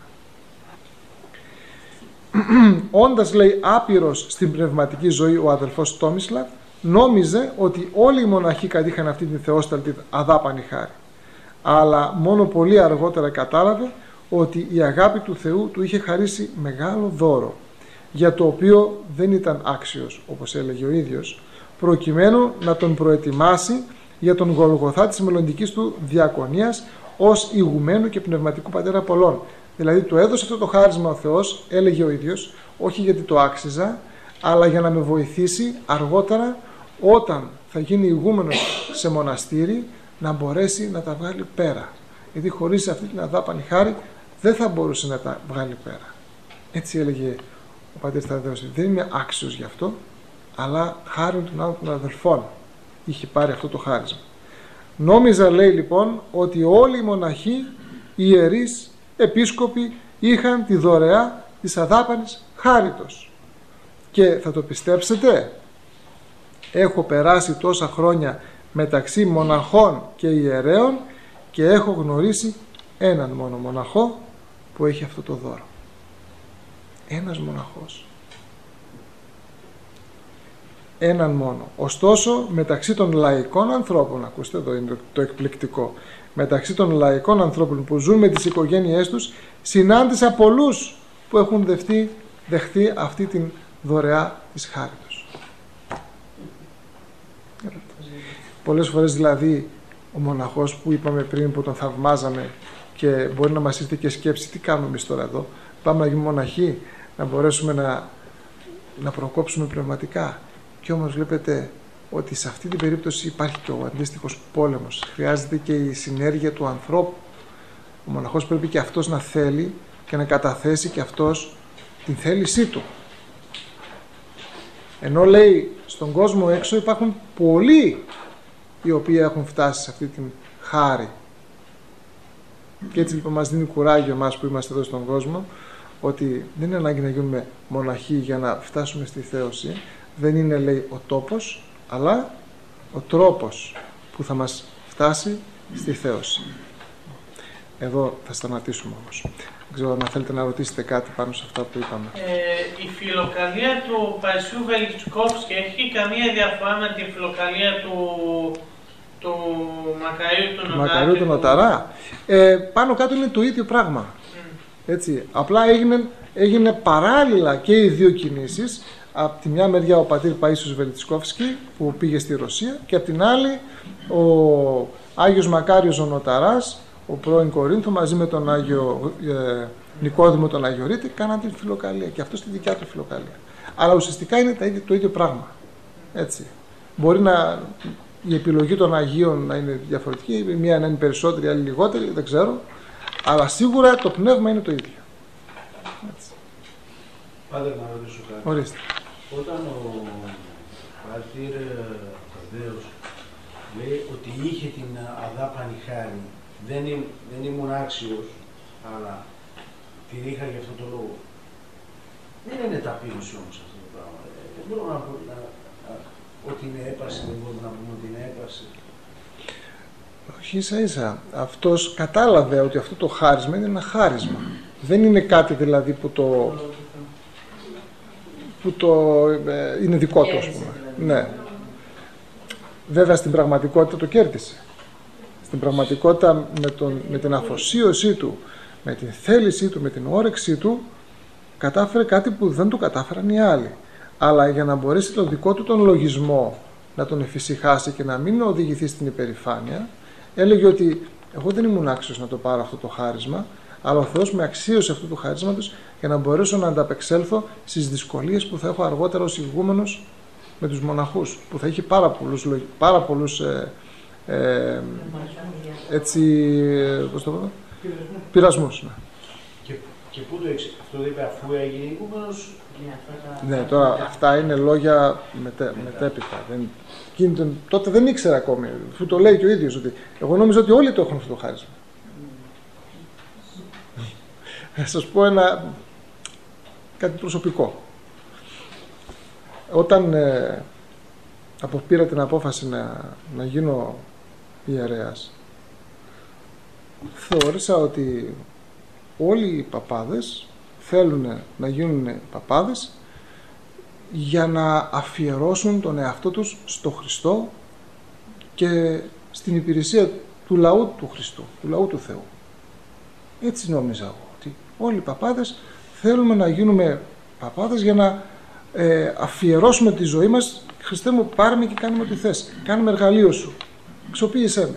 Όντας λέει άπειρος στην πνευματική ζωή ο αδελφός Τόμισλαβ, νόμιζε ότι όλοι οι μοναχοί κατήχαν αυτή την θεόσταλτη αδάπανη χάρη. Αλλά μόνο πολύ αργότερα κατάλαβε ότι η αγάπη του Θεού του είχε χαρίσει μεγάλο δώρο, για το οποίο δεν ήταν άξιος, όπως έλεγε ο ίδιος, προκειμένου να τον προετοιμάσει για τον Γολγοθά της μελλοντικής του διακονίας ως ηγουμένου και πνευματικού πατέρα πολλών. Δηλαδή του έδωσε αυτό το χάρισμα ο Θεός, έλεγε ο ίδιος, όχι γιατί το άξιζα, αλλά για να με βοηθήσει αργότερα, όταν θα γίνει ηγούμενος σε μοναστήρι, να μπορέσει να τα βγάλει πέρα. Γιατί χωρίς αυτή την αδάπανη χάρη δεν θα μπορούσε να τα βγάλει πέρα. Έτσι έλεγε ο πατέρ Ταδέος. Δεν είμαι άξιος γι' αυτό, αλλά χάρη των άλλων των αδελφών είχε πάρει αυτό το χάρισμα. Νόμιζα, λέει λοιπόν, ότι όλοι οι μοναχοί, οι ιερείς, επίσκοποι είχαν τη δωρεά της αδάπανης χάριτος. Και θα το πιστέψετε, έχω περάσει τόσα χρόνια μεταξύ μοναχών και ιερέων και έχω γνωρίσει έναν μόνο μοναχό που έχει αυτό το δώρο. Ένας μοναχός. Έναν μόνο. Ωστόσο, μεταξύ των λαϊκών ανθρώπων, ακούστε εδώ είναι το εκπληκτικό, μεταξύ των λαϊκών ανθρώπων που ζουν με τις οικογένειές τους, συνάντησα πολλούς που έχουν δεχτεί αυτή την δωρεά της χάριτος. Πολλές φορές δηλαδή ο μοναχός που είπαμε πριν, που τον θαυμάζαμε, και μπορεί να μας ήρθε και σκέψη, τι κάνουμε εμείς τώρα εδώ, πάμε να γίνουμε μοναχοί, να μπορέσουμε να προκόψουμε πνευματικά. Και όμως βλέπετε ότι σε αυτή την περίπτωση υπάρχει και ο αντίστοιχος πόλεμος. Χρειάζεται και η συνέργεια του ανθρώπου. Ο μοναχός πρέπει και αυτός να θέλει και να καταθέσει και αυτός την θέλησή του. Ενώ λέει στον κόσμο έξω υπάρχουν πολλοί οι οποίοι έχουν φτάσει σε αυτή την χάρη. Και έτσι λοιπόν μας δίνει κουράγιο εμάς που είμαστε εδώ στον κόσμο, ότι δεν είναι ανάγκη να γίνουμε μοναχοί για να φτάσουμε στη θέωση. Δεν είναι, λέει, ο τόπος, αλλά ο τρόπος που θα μας φτάσει στη θέωση. Εδώ θα σταματήσουμε όμως. Δεν ξέρω αν θέλετε να ρωτήσετε κάτι πάνω σε αυτά που είπαμε. Η φιλοκαλία του Παϊσιού Βελιτσκόφσκι έχει καμία διαφορά με τη φιλοκαλία του Μακαρίου του Νοταρά? Πάνω κάτω είναι το ίδιο πράγμα. Έτσι. Απλά έγινε παράλληλα και οι δύο κινήσεις. Από τη μια μεριά ο πατήρ Παΐσιος Βελιτσκόφσκι που πήγε στη Ρωσία, και από την άλλη ο Άγιος Μακάριος ο Νοταράς, ο πρώην Κορίνθο, μαζί με τον Άγιο Νικόδημο τον Αγιορείτη, κάναν την φιλοκαλία, και αυτό στη δικιά του φιλοκαλία. Αλλά ουσιαστικά είναι το ίδιο πράγμα. Έτσι. Μπορεί η επιλογή των Αγίων να είναι διαφορετική, η μία να είναι περισσότερη, η άλλη λιγότερη, δεν ξέρω, αλλά σίγουρα το πνεύμα είναι το ίδιο. Έτσι. Πάτε να ρωτήσω κάτι. Ορίστε. Όταν ο πατήρ Ταδέος λέει ότι είχε την αδάπανη χάρη, δεν ήμουν άξιος, αλλά την είχα για αυτό το λόγο. Δεν είναι ταπείνωση όμως αυτό το πράγμα. Δεν μπορούμε να πούμε ότι είναι έπαση, δεν μπορούμε να πούμε ότι είναι έπαση. Όχι, ίσα ίσα. Αυτός κατάλαβε ότι αυτό το χάρισμα είναι ένα χάρισμα. Δεν είναι κάτι δηλαδή που είναι δικό του, ας πούμε. Ναι. Βέβαια στην πραγματικότητα το κέρδισε. Στην πραγματικότητα με την αφοσίωσή του, με την θέλησή του, με την όρεξή του, κατάφερε κάτι που δεν το κατάφεραν οι άλλοι. Αλλά για να μπορέσει το δικό του τον λογισμό να τον εφησυχάσει και να μην οδηγηθεί στην υπερηφάνεια, έλεγε ότι εγώ δεν ήμουν άξιος να το πάρω αυτό το χάρισμα, αλλά ο Θεός με αξίωσε αυτού του χαρίσματος για να μπορέσω να ανταπεξέλθω στις δυσκολίες που θα έχω αργότερα ως ηγούμενος με τους μοναχούς, που θα έχει πάρα πολλούς πειρασμούς. Ναι. Και πού το έξι, αυτό το είπε αφού έγινε ηγούμενος? Ναι, τώρα αυτά είναι λόγια μετέπειτα. Τότε δεν ήξερα ακόμη, αφού το λέει και ο ίδιος, ότι εγώ νόμιζα ότι όλοι το έχουν αυτό το χάρισμα. Θα σας πω κάτι προσωπικό. Όταν πήρα την απόφαση να γίνω ιερέας, θεώρησα ότι όλοι οι παπάδες θέλουν να γίνουν παπάδες για να αφιερώσουν τον εαυτό τους στο Χριστό και στην υπηρεσία του λαού του Χριστού, του λαού του Θεού. Έτσι νόμιζα εγώ, ότι όλοι οι παπάδες θέλουμε να γίνουμε παπάδες για να αφιερώσουμε τη ζωή μας. Χριστέ μου, πάρε με και κάνουμε ό,τι θες. Κάνουμε εργαλείο σου. Αξιοποίησέ με.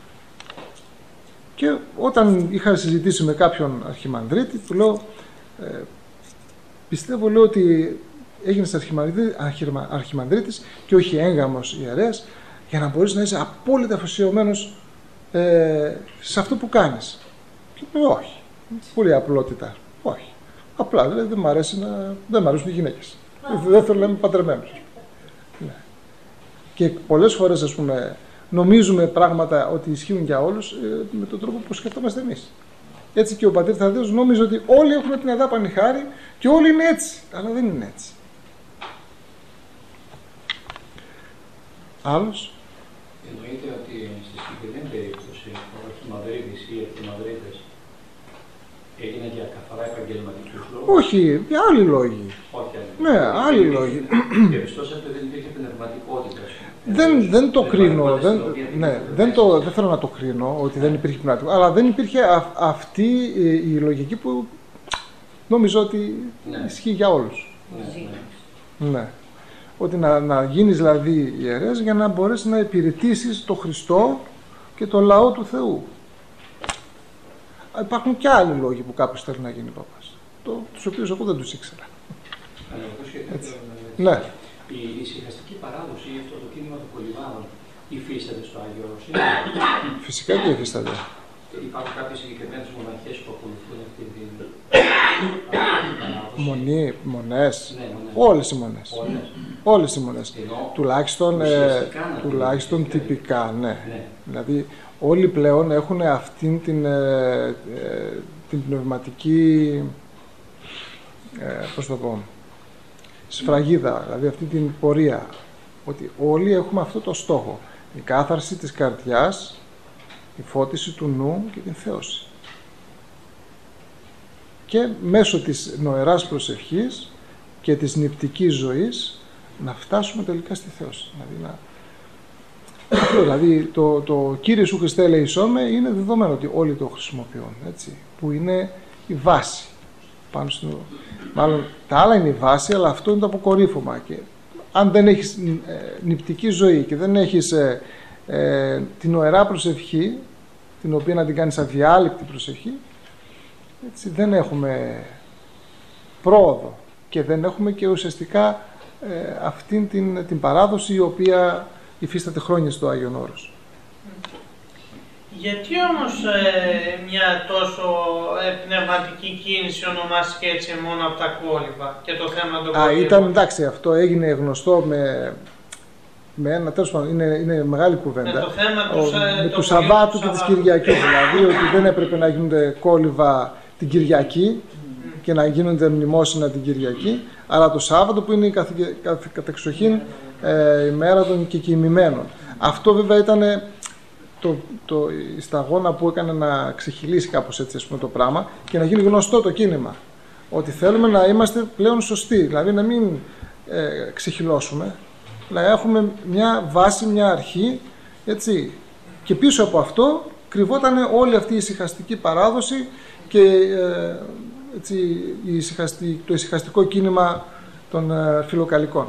Και όταν είχα συζητήσει με κάποιον αρχιμανδρίτη, του λέω, πιστεύω, λέω, ότι έγινες αρχιμανδρίτης και όχι έγγαμος ιερέας, για να μπορείς να είσαι απόλυτα αφοσιωμένος σε αυτό που κάνεις. Και είπε, όχι. Πολύ απλότητα. Όχι. Απλά δηλαδή δεν μ' αρέσουν οι γυναίκες. Δεν θέλω να είμαι παντρεμένος. Ναι. Και πολλές φορές, ας πούμε, νομίζουμε πράγματα ότι ισχύουν για όλους με τον τρόπο που σκεφτόμαστε εμείς. Έτσι και ο πατήρ Θαδδέος νόμιζε ότι όλοι έχουν την αδάπανη χάρη και όλοι είναι έτσι. Αλλά δεν είναι έτσι. Άλλος. Εννοείται ότι στη συγκεκριμένη περίπτωση ο αρχιμανδρίτης ή οι αρχιμανδρίτες έγιναν για καθαρά επαγγελματικούς λόγους. Όχι, για άλλοι λόγοι. Όχι άλλοι. Ναι, άλλοι λόγοι. Διαπιστώσατε ότι δεν υπήρχε πνευματικότητα. Δεν το κρίνω, δεν θέλω να το κρίνω ότι δεν υπήρχε πνευματικότητα, αλλά δεν υπήρχε αυτή η λογική που νομίζω ότι ισχύει για όλους. Ναι. Ότι να γίνεις δηλαδή ιερέας για να μπορέσεις να υπηρετήσεις τον Χριστό και το λαό του Θεού. Υπάρχουν και άλλοι λόγοι που κάποιος θέλει να γίνει παπάς, τους οποίους εγώ δεν τους ήξερα. Ναι. Η ησυχαστική παράδοση ή αυτό το κίνημα των κολυμβάδων υφίσταται στο Άγιο Όρος? Φυσικά και υφίσταται. Υπάρχουν κάποιες συγκεκριμένες μοναχές που ακολουθούν αυτή την παράδοση? Μονές. Ναι, όλες οι μονές. Όλες οι μονές. Τουλάχιστον τυπικά, ναι. Δηλαδή όλοι πλέον έχουν αυτήν την πνευματική, πώς το πω, σφραγίδα, δηλαδή αυτή την πορεία, ότι όλοι έχουμε αυτό το στόχο, η κάθαρση της καρδιάς, η φώτιση του νου και την θέωση. Και μέσω της νοεράς προσευχής και της νηπτικής ζωής να φτάσουμε τελικά στη θέωση. Δηλαδή το Κύριε Σου Χριστέ ελεησόμαι είναι δεδομένο ότι όλοι το χρησιμοποιούν, έτσι, που είναι η βάση. Μάλλον τα άλλα είναι η βάση, αλλά αυτό είναι το αποκορύφωμα. Και αν δεν έχεις νηπτική ζωή και δεν έχεις την νοερά προσευχή, την οποία να την κάνεις αδιάλειπτη προσευχή, έτσι, δεν έχουμε πρόοδο και δεν έχουμε και ουσιαστικά αυτήν την παράδοση η οποία υφίσταται χρόνια στο Άγιον Όρος. Γιατί όμως μια τόσο πνευματική κίνηση ονομάστηκε έτσι μόνο από τα κόλυβα και το θέμα των κολύβων? Ήταν, εντάξει, αυτό έγινε γνωστό με ένα, τέλος πάντων, είναι μεγάλη κουβέντα. Με το θέμα του Σαββάτου και της Κυριακής, δηλαδή ότι δεν έπρεπε να γίνονται κόλυβα την Κυριακή και να γίνονται μνημόσυνα την Κυριακή, αλλά το Σάββατο που είναι η κατεξοχήν ημέρα των κεκοιμημένων. Αυτό βέβαια ήταν η σταγόνα που έκανε να ξεχυλήσει κάπως έτσι, ας πούμε, το πράγμα και να γίνει γνωστό το κίνημα. Ότι θέλουμε να είμαστε πλέον σωστοί, δηλαδή να μην ξεχυλώσουμε, να έχουμε μια βάση, μια αρχή, έτσι. Και πίσω από αυτό κρυβόταν όλη αυτή η ησυχαστική παράδοση και έτσι, το ησυχαστικό κίνημα των φιλοκαλικών.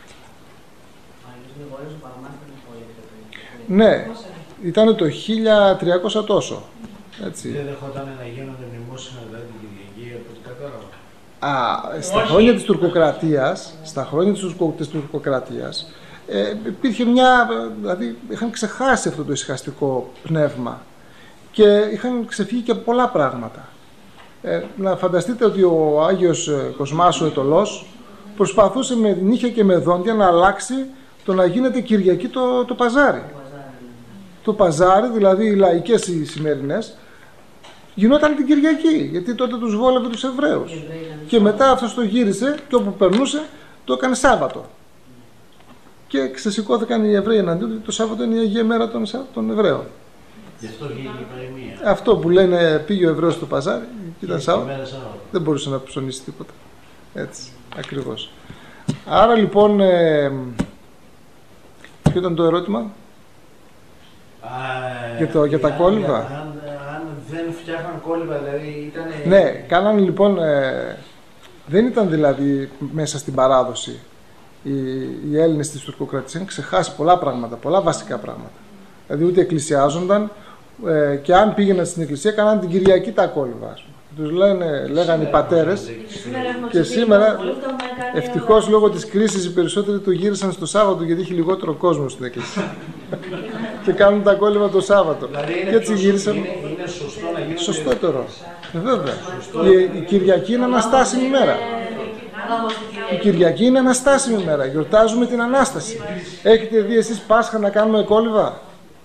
Ναι, ήταν το 1300 τόσο. Έτσι. Δεν δεχόταν να γίνονται μνημόσυνα δηλαδή την Κυριακή από ό,τι κατάλαβα. Στα χρόνια της τουρκοκρατίας, υπήρχε δηλαδή είχαν ξεχάσει αυτό το ησυχαστικό πνεύμα και είχαν ξεφύγει και πολλά πράγματα. Να φανταστείτε ότι ο Άγιος Κοσμάς ο Αιτωλός προσπαθούσε με νύχια και με δόντια να αλλάξει το να γίνεται Κυριακή το παζάρι. Το παζάρι, δηλαδή οι λαϊκές οι σημερινές, γινόταν την Κυριακή, γιατί τότε τους βόλευε τους Εβραίους. Και μετά αυτός το γύρισε και όπου περνούσε το έκανε Σάββατο. Και ξεσηκώθηκαν οι Εβραίοι εναντίον ότι το Σάββατο είναι η Αγία Μέρα των Εβραίων. Γι' αυτό βγήκε η παροιμία. Αυτό που λένε πήγε ο Εβραίος στο παζάρι και ήταν Σάββατο, δεν μπορούσε να ψωνίσει τίποτα. Έτσι, ακριβώς. Άρα λοιπόν, ποιο ήταν το ερώτημα? Για τα κόλληβα. Αν δεν φτιάχναν κόλληβα, δηλαδή ήταν... Ναι, κάνανε λοιπόν, δεν ήταν δηλαδή μέσα στην παράδοση. Οι Έλληνες της τουρκοκρατίας είχαν ξεχάσει πολλά πράγματα, πολλά βασικά πράγματα. Δηλαδή ούτε εκκλησιάζονταν και αν πήγαιναν στην εκκλησία, κάναν την Κυριακή τα κόλληβα. Τους λέγανε οι πατέρες και σήμερα ευτυχώς λόγω της κρίσης οι περισσότεροι το γύρισαν στο Σάββατο γιατί έχει λιγότερο κόσμο στην εκκλησία και κάνουν τα κόλληβα το Σάββατο και έτσι γύρισαν. Είναι σωστό να γίνονται... Σωστότερο. Βέβαια. Η Κυριακή είναι αναστάσιμη μέρα. Η Κυριακή είναι αναστάσιμη μέρα. Γιορτάζουμε την Ανάσταση. Έχετε δει εσείς Πάσχα να κάνουμε κόλληβα?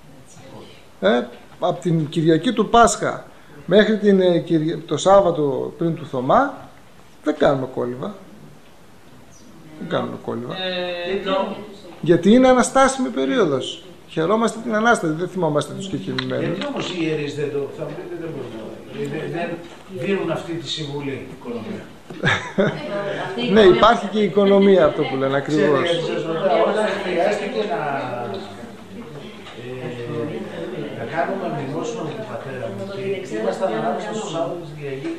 Από την Κυριακή του Πάσχα μέχρι το Σάββατο πριν του Θωμά δεν κάνουμε κόλληβα. Δεν κάνουμε κόλληβα. Γιατί είναι αναστάσιμη περίοδος. Χαιρόμαστε την Ανάσταση, δεν θυμόμαστε τους κεκοιμημένους. Γιατί όμως οι ιερείς δεν δίνουν αυτή τη συμβουλή? Ναι, υπάρχει και η οικονομία αυτό που λένε ακριβώς. Όταν χρειάστηκε να κάνουμε μνημόσυνο με τον πατέρα μου και ήμασταν ανάμεσα στο Σάββατο της Κυριακής,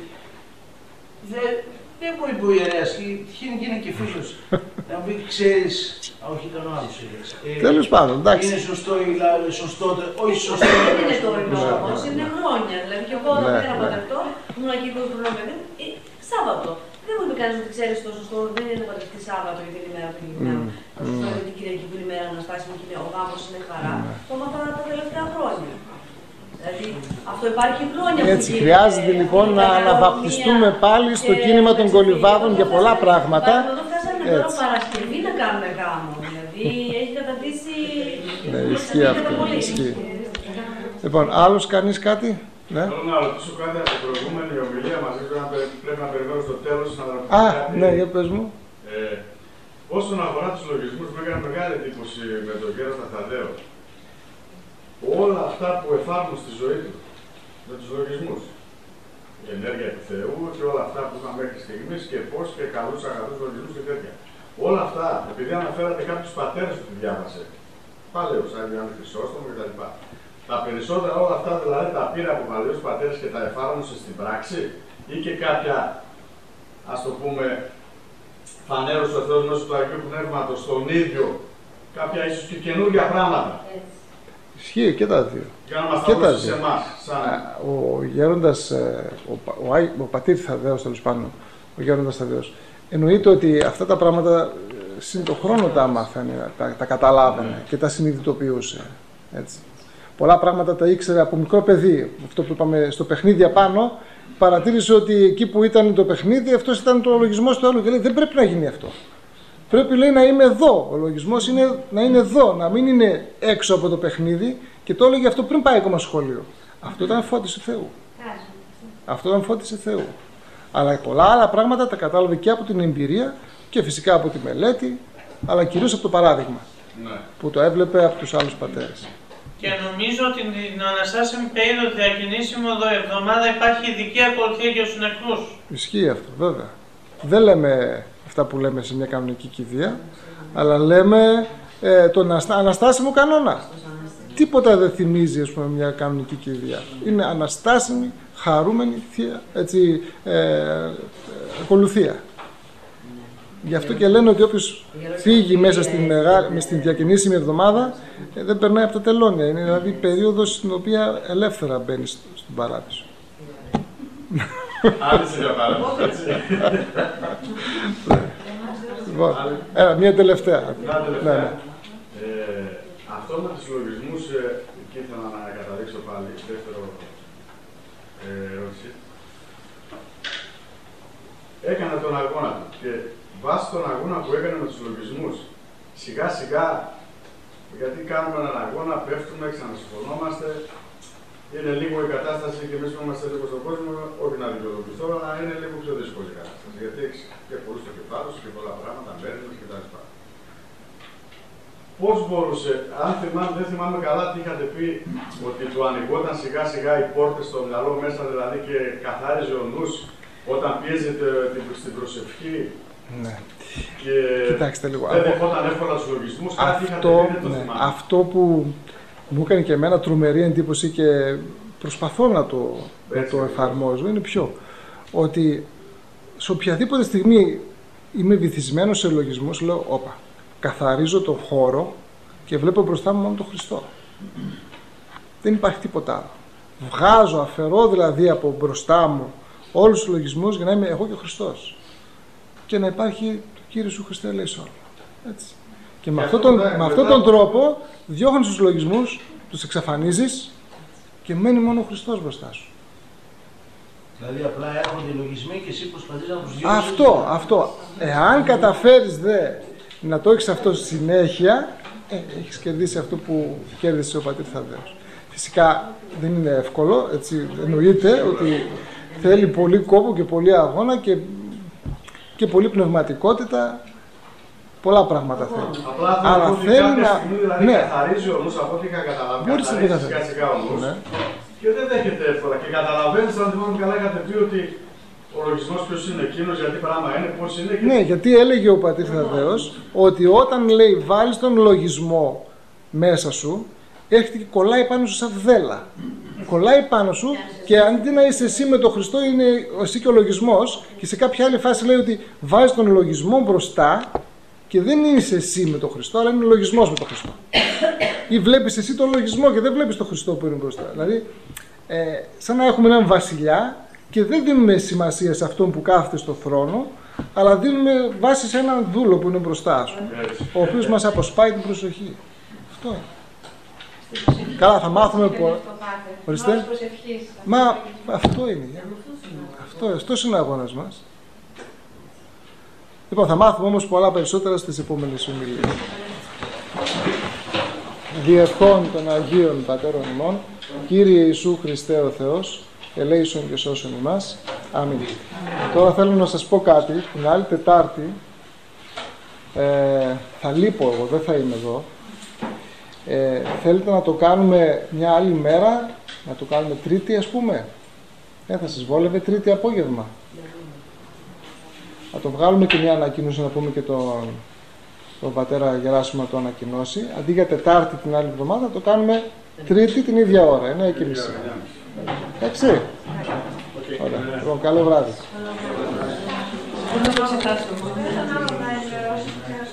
δεν μου είπε ο ιερέας, και είναι και φίλος, να μου πει, ξέρεις, όχι ήταν ο άλλος ιερέας. Τέλος πάντων, εντάξει. Είναι σωστό, όχι σωστό. Δεν είναι τώρα όμως, είναι χρόνια. Δηλαδή και εγώ δεν πέρα από αυτό, ήμουν εκεί 20 χρονών παιδί, Σάββατο. Δεν μου είπε κανείς ότι ξέρεις το σωστό, δεν είναι παντρευτή Σάββατο γιατί είναι η μέρα του Κυριακού. Το σωστό είναι την Κυριακή που είναι η μέρα αναστάσιμη και ο γάμος είναι χαρά. Το μάθα τα τελευταία χρόνια. Δηλαδή, αυτό υπάρχει χρόνια. Έτσι, χρειάζεται λοιπόν να αναβαπτιστούμε πάλι στο κίνημα των κολυμβάδων για πολλά πράγματα. Εδώ φτάσαμε τώρα Παρασκευή να κάνουμε γάμο. Δηλαδή, έχει καταντήσει. Ναι, ισχύει αυτό. Ισχύει. Λοιπόν, άλλος κανείς κάτι? Ναι. Θέλω να ρωτήσω κάτι από την προηγούμενη ομιλία μαζί, πρέπει να περιμένω στο τέλος να ρωτήσω κάτι. Ναι, για πες μου. Όσον αφορά τους λογισμούς, μου έκανε μεγάλη εντύπωση με τον Γέροντα Θαδαίο. Όλα αυτά που εφάρμοσε στη ζωή του, με τους λογισμούς, η ενέργεια του Θεού και όλα αυτά που είπαμε μέχρι στιγμής και πώς και καλούς αγαθούς λογισμούς και τέτοια. Όλα αυτά, επειδή αναφέρατε κάποιους πατέρες που τη διάβασε, παλαιούς, Άγιο Ιωάννη Χρυσόστομο κτλ. Τα περισσότερα όλα αυτά δηλαδή τα πήρε από παλαιούς πατέρες και τα εφάρμοσε στην πράξη ή και κάποια, ας το πούμε, φανέρωσε ο Θεός μέσω του Αγίου Πνεύματος στον ίδιο κάποια ίσως και καινούργια πράγματα. Ισχύει και τα δύο. Για να μας τα δώσει σε εμάς. Ο Γέροντας, ο πατήρ Θαδαίος τέλος πάντων, ο Γέροντας Θαδαίος, εννοείται ότι αυτά τα πράγματα συν το χρόνο τα άμαθανε, τα καταλάβαινε και τα συνειδητοποιούσε. Έτσι. Πολλά πράγματα τα ήξερε από μικρό παιδί. Αυτό που είπαμε στο παιχνίδι απάνω, παρατήρησε ότι εκεί που ήταν το παιχνίδι, αυτός ήταν το λογισμός του άλλου και λέει δεν πρέπει να γίνει αυτό. Πρέπει, λέει, να είμαι εδώ. Ο λογισμός είναι να είναι εδώ, να μην είναι έξω από το παιχνίδι και το έλεγε αυτό πριν πάει ακόμα σχολείο. Αυτό ήταν φώτιση Θεού. Αυτό ήταν φώτιση Θεού. Αλλά πολλά άλλα πράγματα τα κατάλαβε και από την εμπειρία και φυσικά από τη μελέτη, αλλά κυρίως από το παράδειγμα που το έβλεπε από τους άλλους πατέρες. Και νομίζω ότι την αναστάσιμη περίοδο διακινήσιμο εβδομάδα υπάρχει ειδική ακολουθία για τους νεκρούς. Ισχύει αυτό, βέβαια. Δεν λέμε αυτά που λέμε σε μια κανονική κηδεία, αλλά λέμε τον αναστάσιμο κανόνα. Τίποτα δεν θυμίζει, ας πούμε, μια κανονική κηδεία. Είναι αναστάσιμη, χαρούμενη, θεία, έτσι, ακολουθία. Γι' αυτό και λένε ότι όποιος φύγει μέσα στην διακινήσιμη εβδομάδα δεν περνάει από τα τελώνια. Είναι δηλαδή περίοδος στην οποία ελεύθερα μπαίνει στον παράδεισο. Άρεσε για παράδεισο. Λοιπόν, μια τελευταία. Αυτό με τους λογισμούς, εκεί ήθελα να καταδείξω πάλι, δεύτερο ερώτηση. Έκανε τον αγώνα του και βάσει τον αγώνα που έκανε με τους λογισμούς, σιγά σιγά, γιατί κάνουμε έναν αγώνα, πέφτουμε, ξανασυμφωνόμαστε, είναι λίγο η κατάσταση και εμείς που είμαστε λίγο στον κόσμο, όχι να δικαιολογηθώ, αλλά είναι λίγο πιο δύσκολη η κατάσταση. Γιατί έχεις και πολλούς στο κεφάλι σου και πολλά πράγματα, μέρες κτλ. Πώς μπορούσε, δεν θυμάμαι καλά τι είχατε πει, ότι του ανοιγόταν σιγά σιγά οι πόρτες στο μυαλό μέσα δηλαδή και καθάριζε ο νους όταν πιέζεται στην προσευχή Ναι. Και κοιτάξτε λίγο. δεν δεχόταν εύκολα τους λογισμούς. Αυτό που μου έκανε και εμένα τρομερή εντύπωση και προσπαθώ να το εφαρμόζω είναι ότι σε οποιαδήποτε στιγμή είμαι βυθισμένος σε λογισμούς, λέω όπα, καθαρίζω το χώρο και βλέπω μπροστά μου μόνο τον Χριστό. Δεν υπάρχει τίποτα άλλο. Βγάζω, αφαιρώ δηλαδή από μπροστά μου όλους τους λογισμούς για να είμαι εγώ και ο Χριστός. Και να υπάρχει το Κύριε σου Χριστέ ελέησον. Έτσι. Και με αυτόν τον τρόπο διώχνεις τους λογισμούς, τους εξαφανίζεις και μένει μόνο ο Χριστός μπροστά σου. Δηλαδή απλά έρχονται οι λογισμοί και εσύ προσπαθείς να τους διώξεις. Αυτό. Εάν καταφέρεις να το έχεις αυτό συνέχεια, έχεις κερδίσει αυτό που κέρδισε ο Πατήρ Θαδδέος. Φυσικά δεν είναι εύκολο, έτσι εννοείται ότι θέλει πολύ κόπο και πολύ αγώνα και πολύ πνευματικότητα. Πολλά πράγματα θέλει. Αλλά θέλει να. Δηλαδή, καθαρίζει ο νους από ό,τι είχα καταλάβει. Σιγά-σιγά ο νους. Και δεν δέχεται εύκολα. Και καταλαβαίνεις, αν θυμάμαι καλά, είχατε πει ότι ο λογισμός ποιος είναι εκείνος, γιατί πράγμα είναι, πώς είναι. Ναι, γιατί έλεγε ο Πατήρ Θαδδέος ότι όταν λέει βάλεις τον λογισμό μέσα σου, έρχεται και κολλάει πάνω σου σαν δέλα. Κολλάει πάνω σου και αντί να είσαι εσύ με τον Χριστό, είναι εσύ και ο λογισμός. Και σε κάποια άλλη φάση λέει ότι βάζεις τον λογισμό μπροστά και δεν είσαι εσύ με τον Χριστό, αλλά είναι ο λογισμός με τον Χριστό. Ή βλέπεις εσύ τον λογισμό και δεν βλέπεις τον Χριστό που είναι μπροστά. Δηλαδή, σαν να έχουμε έναν βασιλιά και δεν δίνουμε σημασία σε αυτόν που κάθεται στο θρόνο, αλλά δίνουμε βάση σε έναν δούλο που είναι μπροστά σου, ο οποίος μας αποσπάει την προσοχή. Αυτό είναι. Καλά, θα μάθουμε πολλά. Ορίστε. Μα αυτό είναι. Αυτός είναι ο αγώνας μας. Λοιπόν, θα μάθουμε όμως πολλά περισσότερα στις επόμενες ομιλίες. Διευχών των Αγίων Πατέρων ημών, Κύριε Ιησού Χριστέ ο Θεός, ελέησον και σώσον ημάς. Αμήν. Τώρα θέλω να σας πω κάτι. Την άλλη Τετάρτη θα λείπω εγώ, δεν θα είμαι εδώ. Θέλετε να το κάνουμε μια άλλη μέρα, να το κάνουμε Τρίτη ας πούμε? Θα σας βόλευε Τρίτη απόγευμα? Να το βγάλουμε και μια ανακοίνωση, να πούμε και τον πατέρα Γεράσιμο να το ανακοινώσει. Αντί για Τετάρτη την άλλη εβδομάδα, το κάνουμε Τρίτη την ίδια ώρα, 9:30. Εντάξει. Ωραία. Λοιπόν, καλό βράδυ.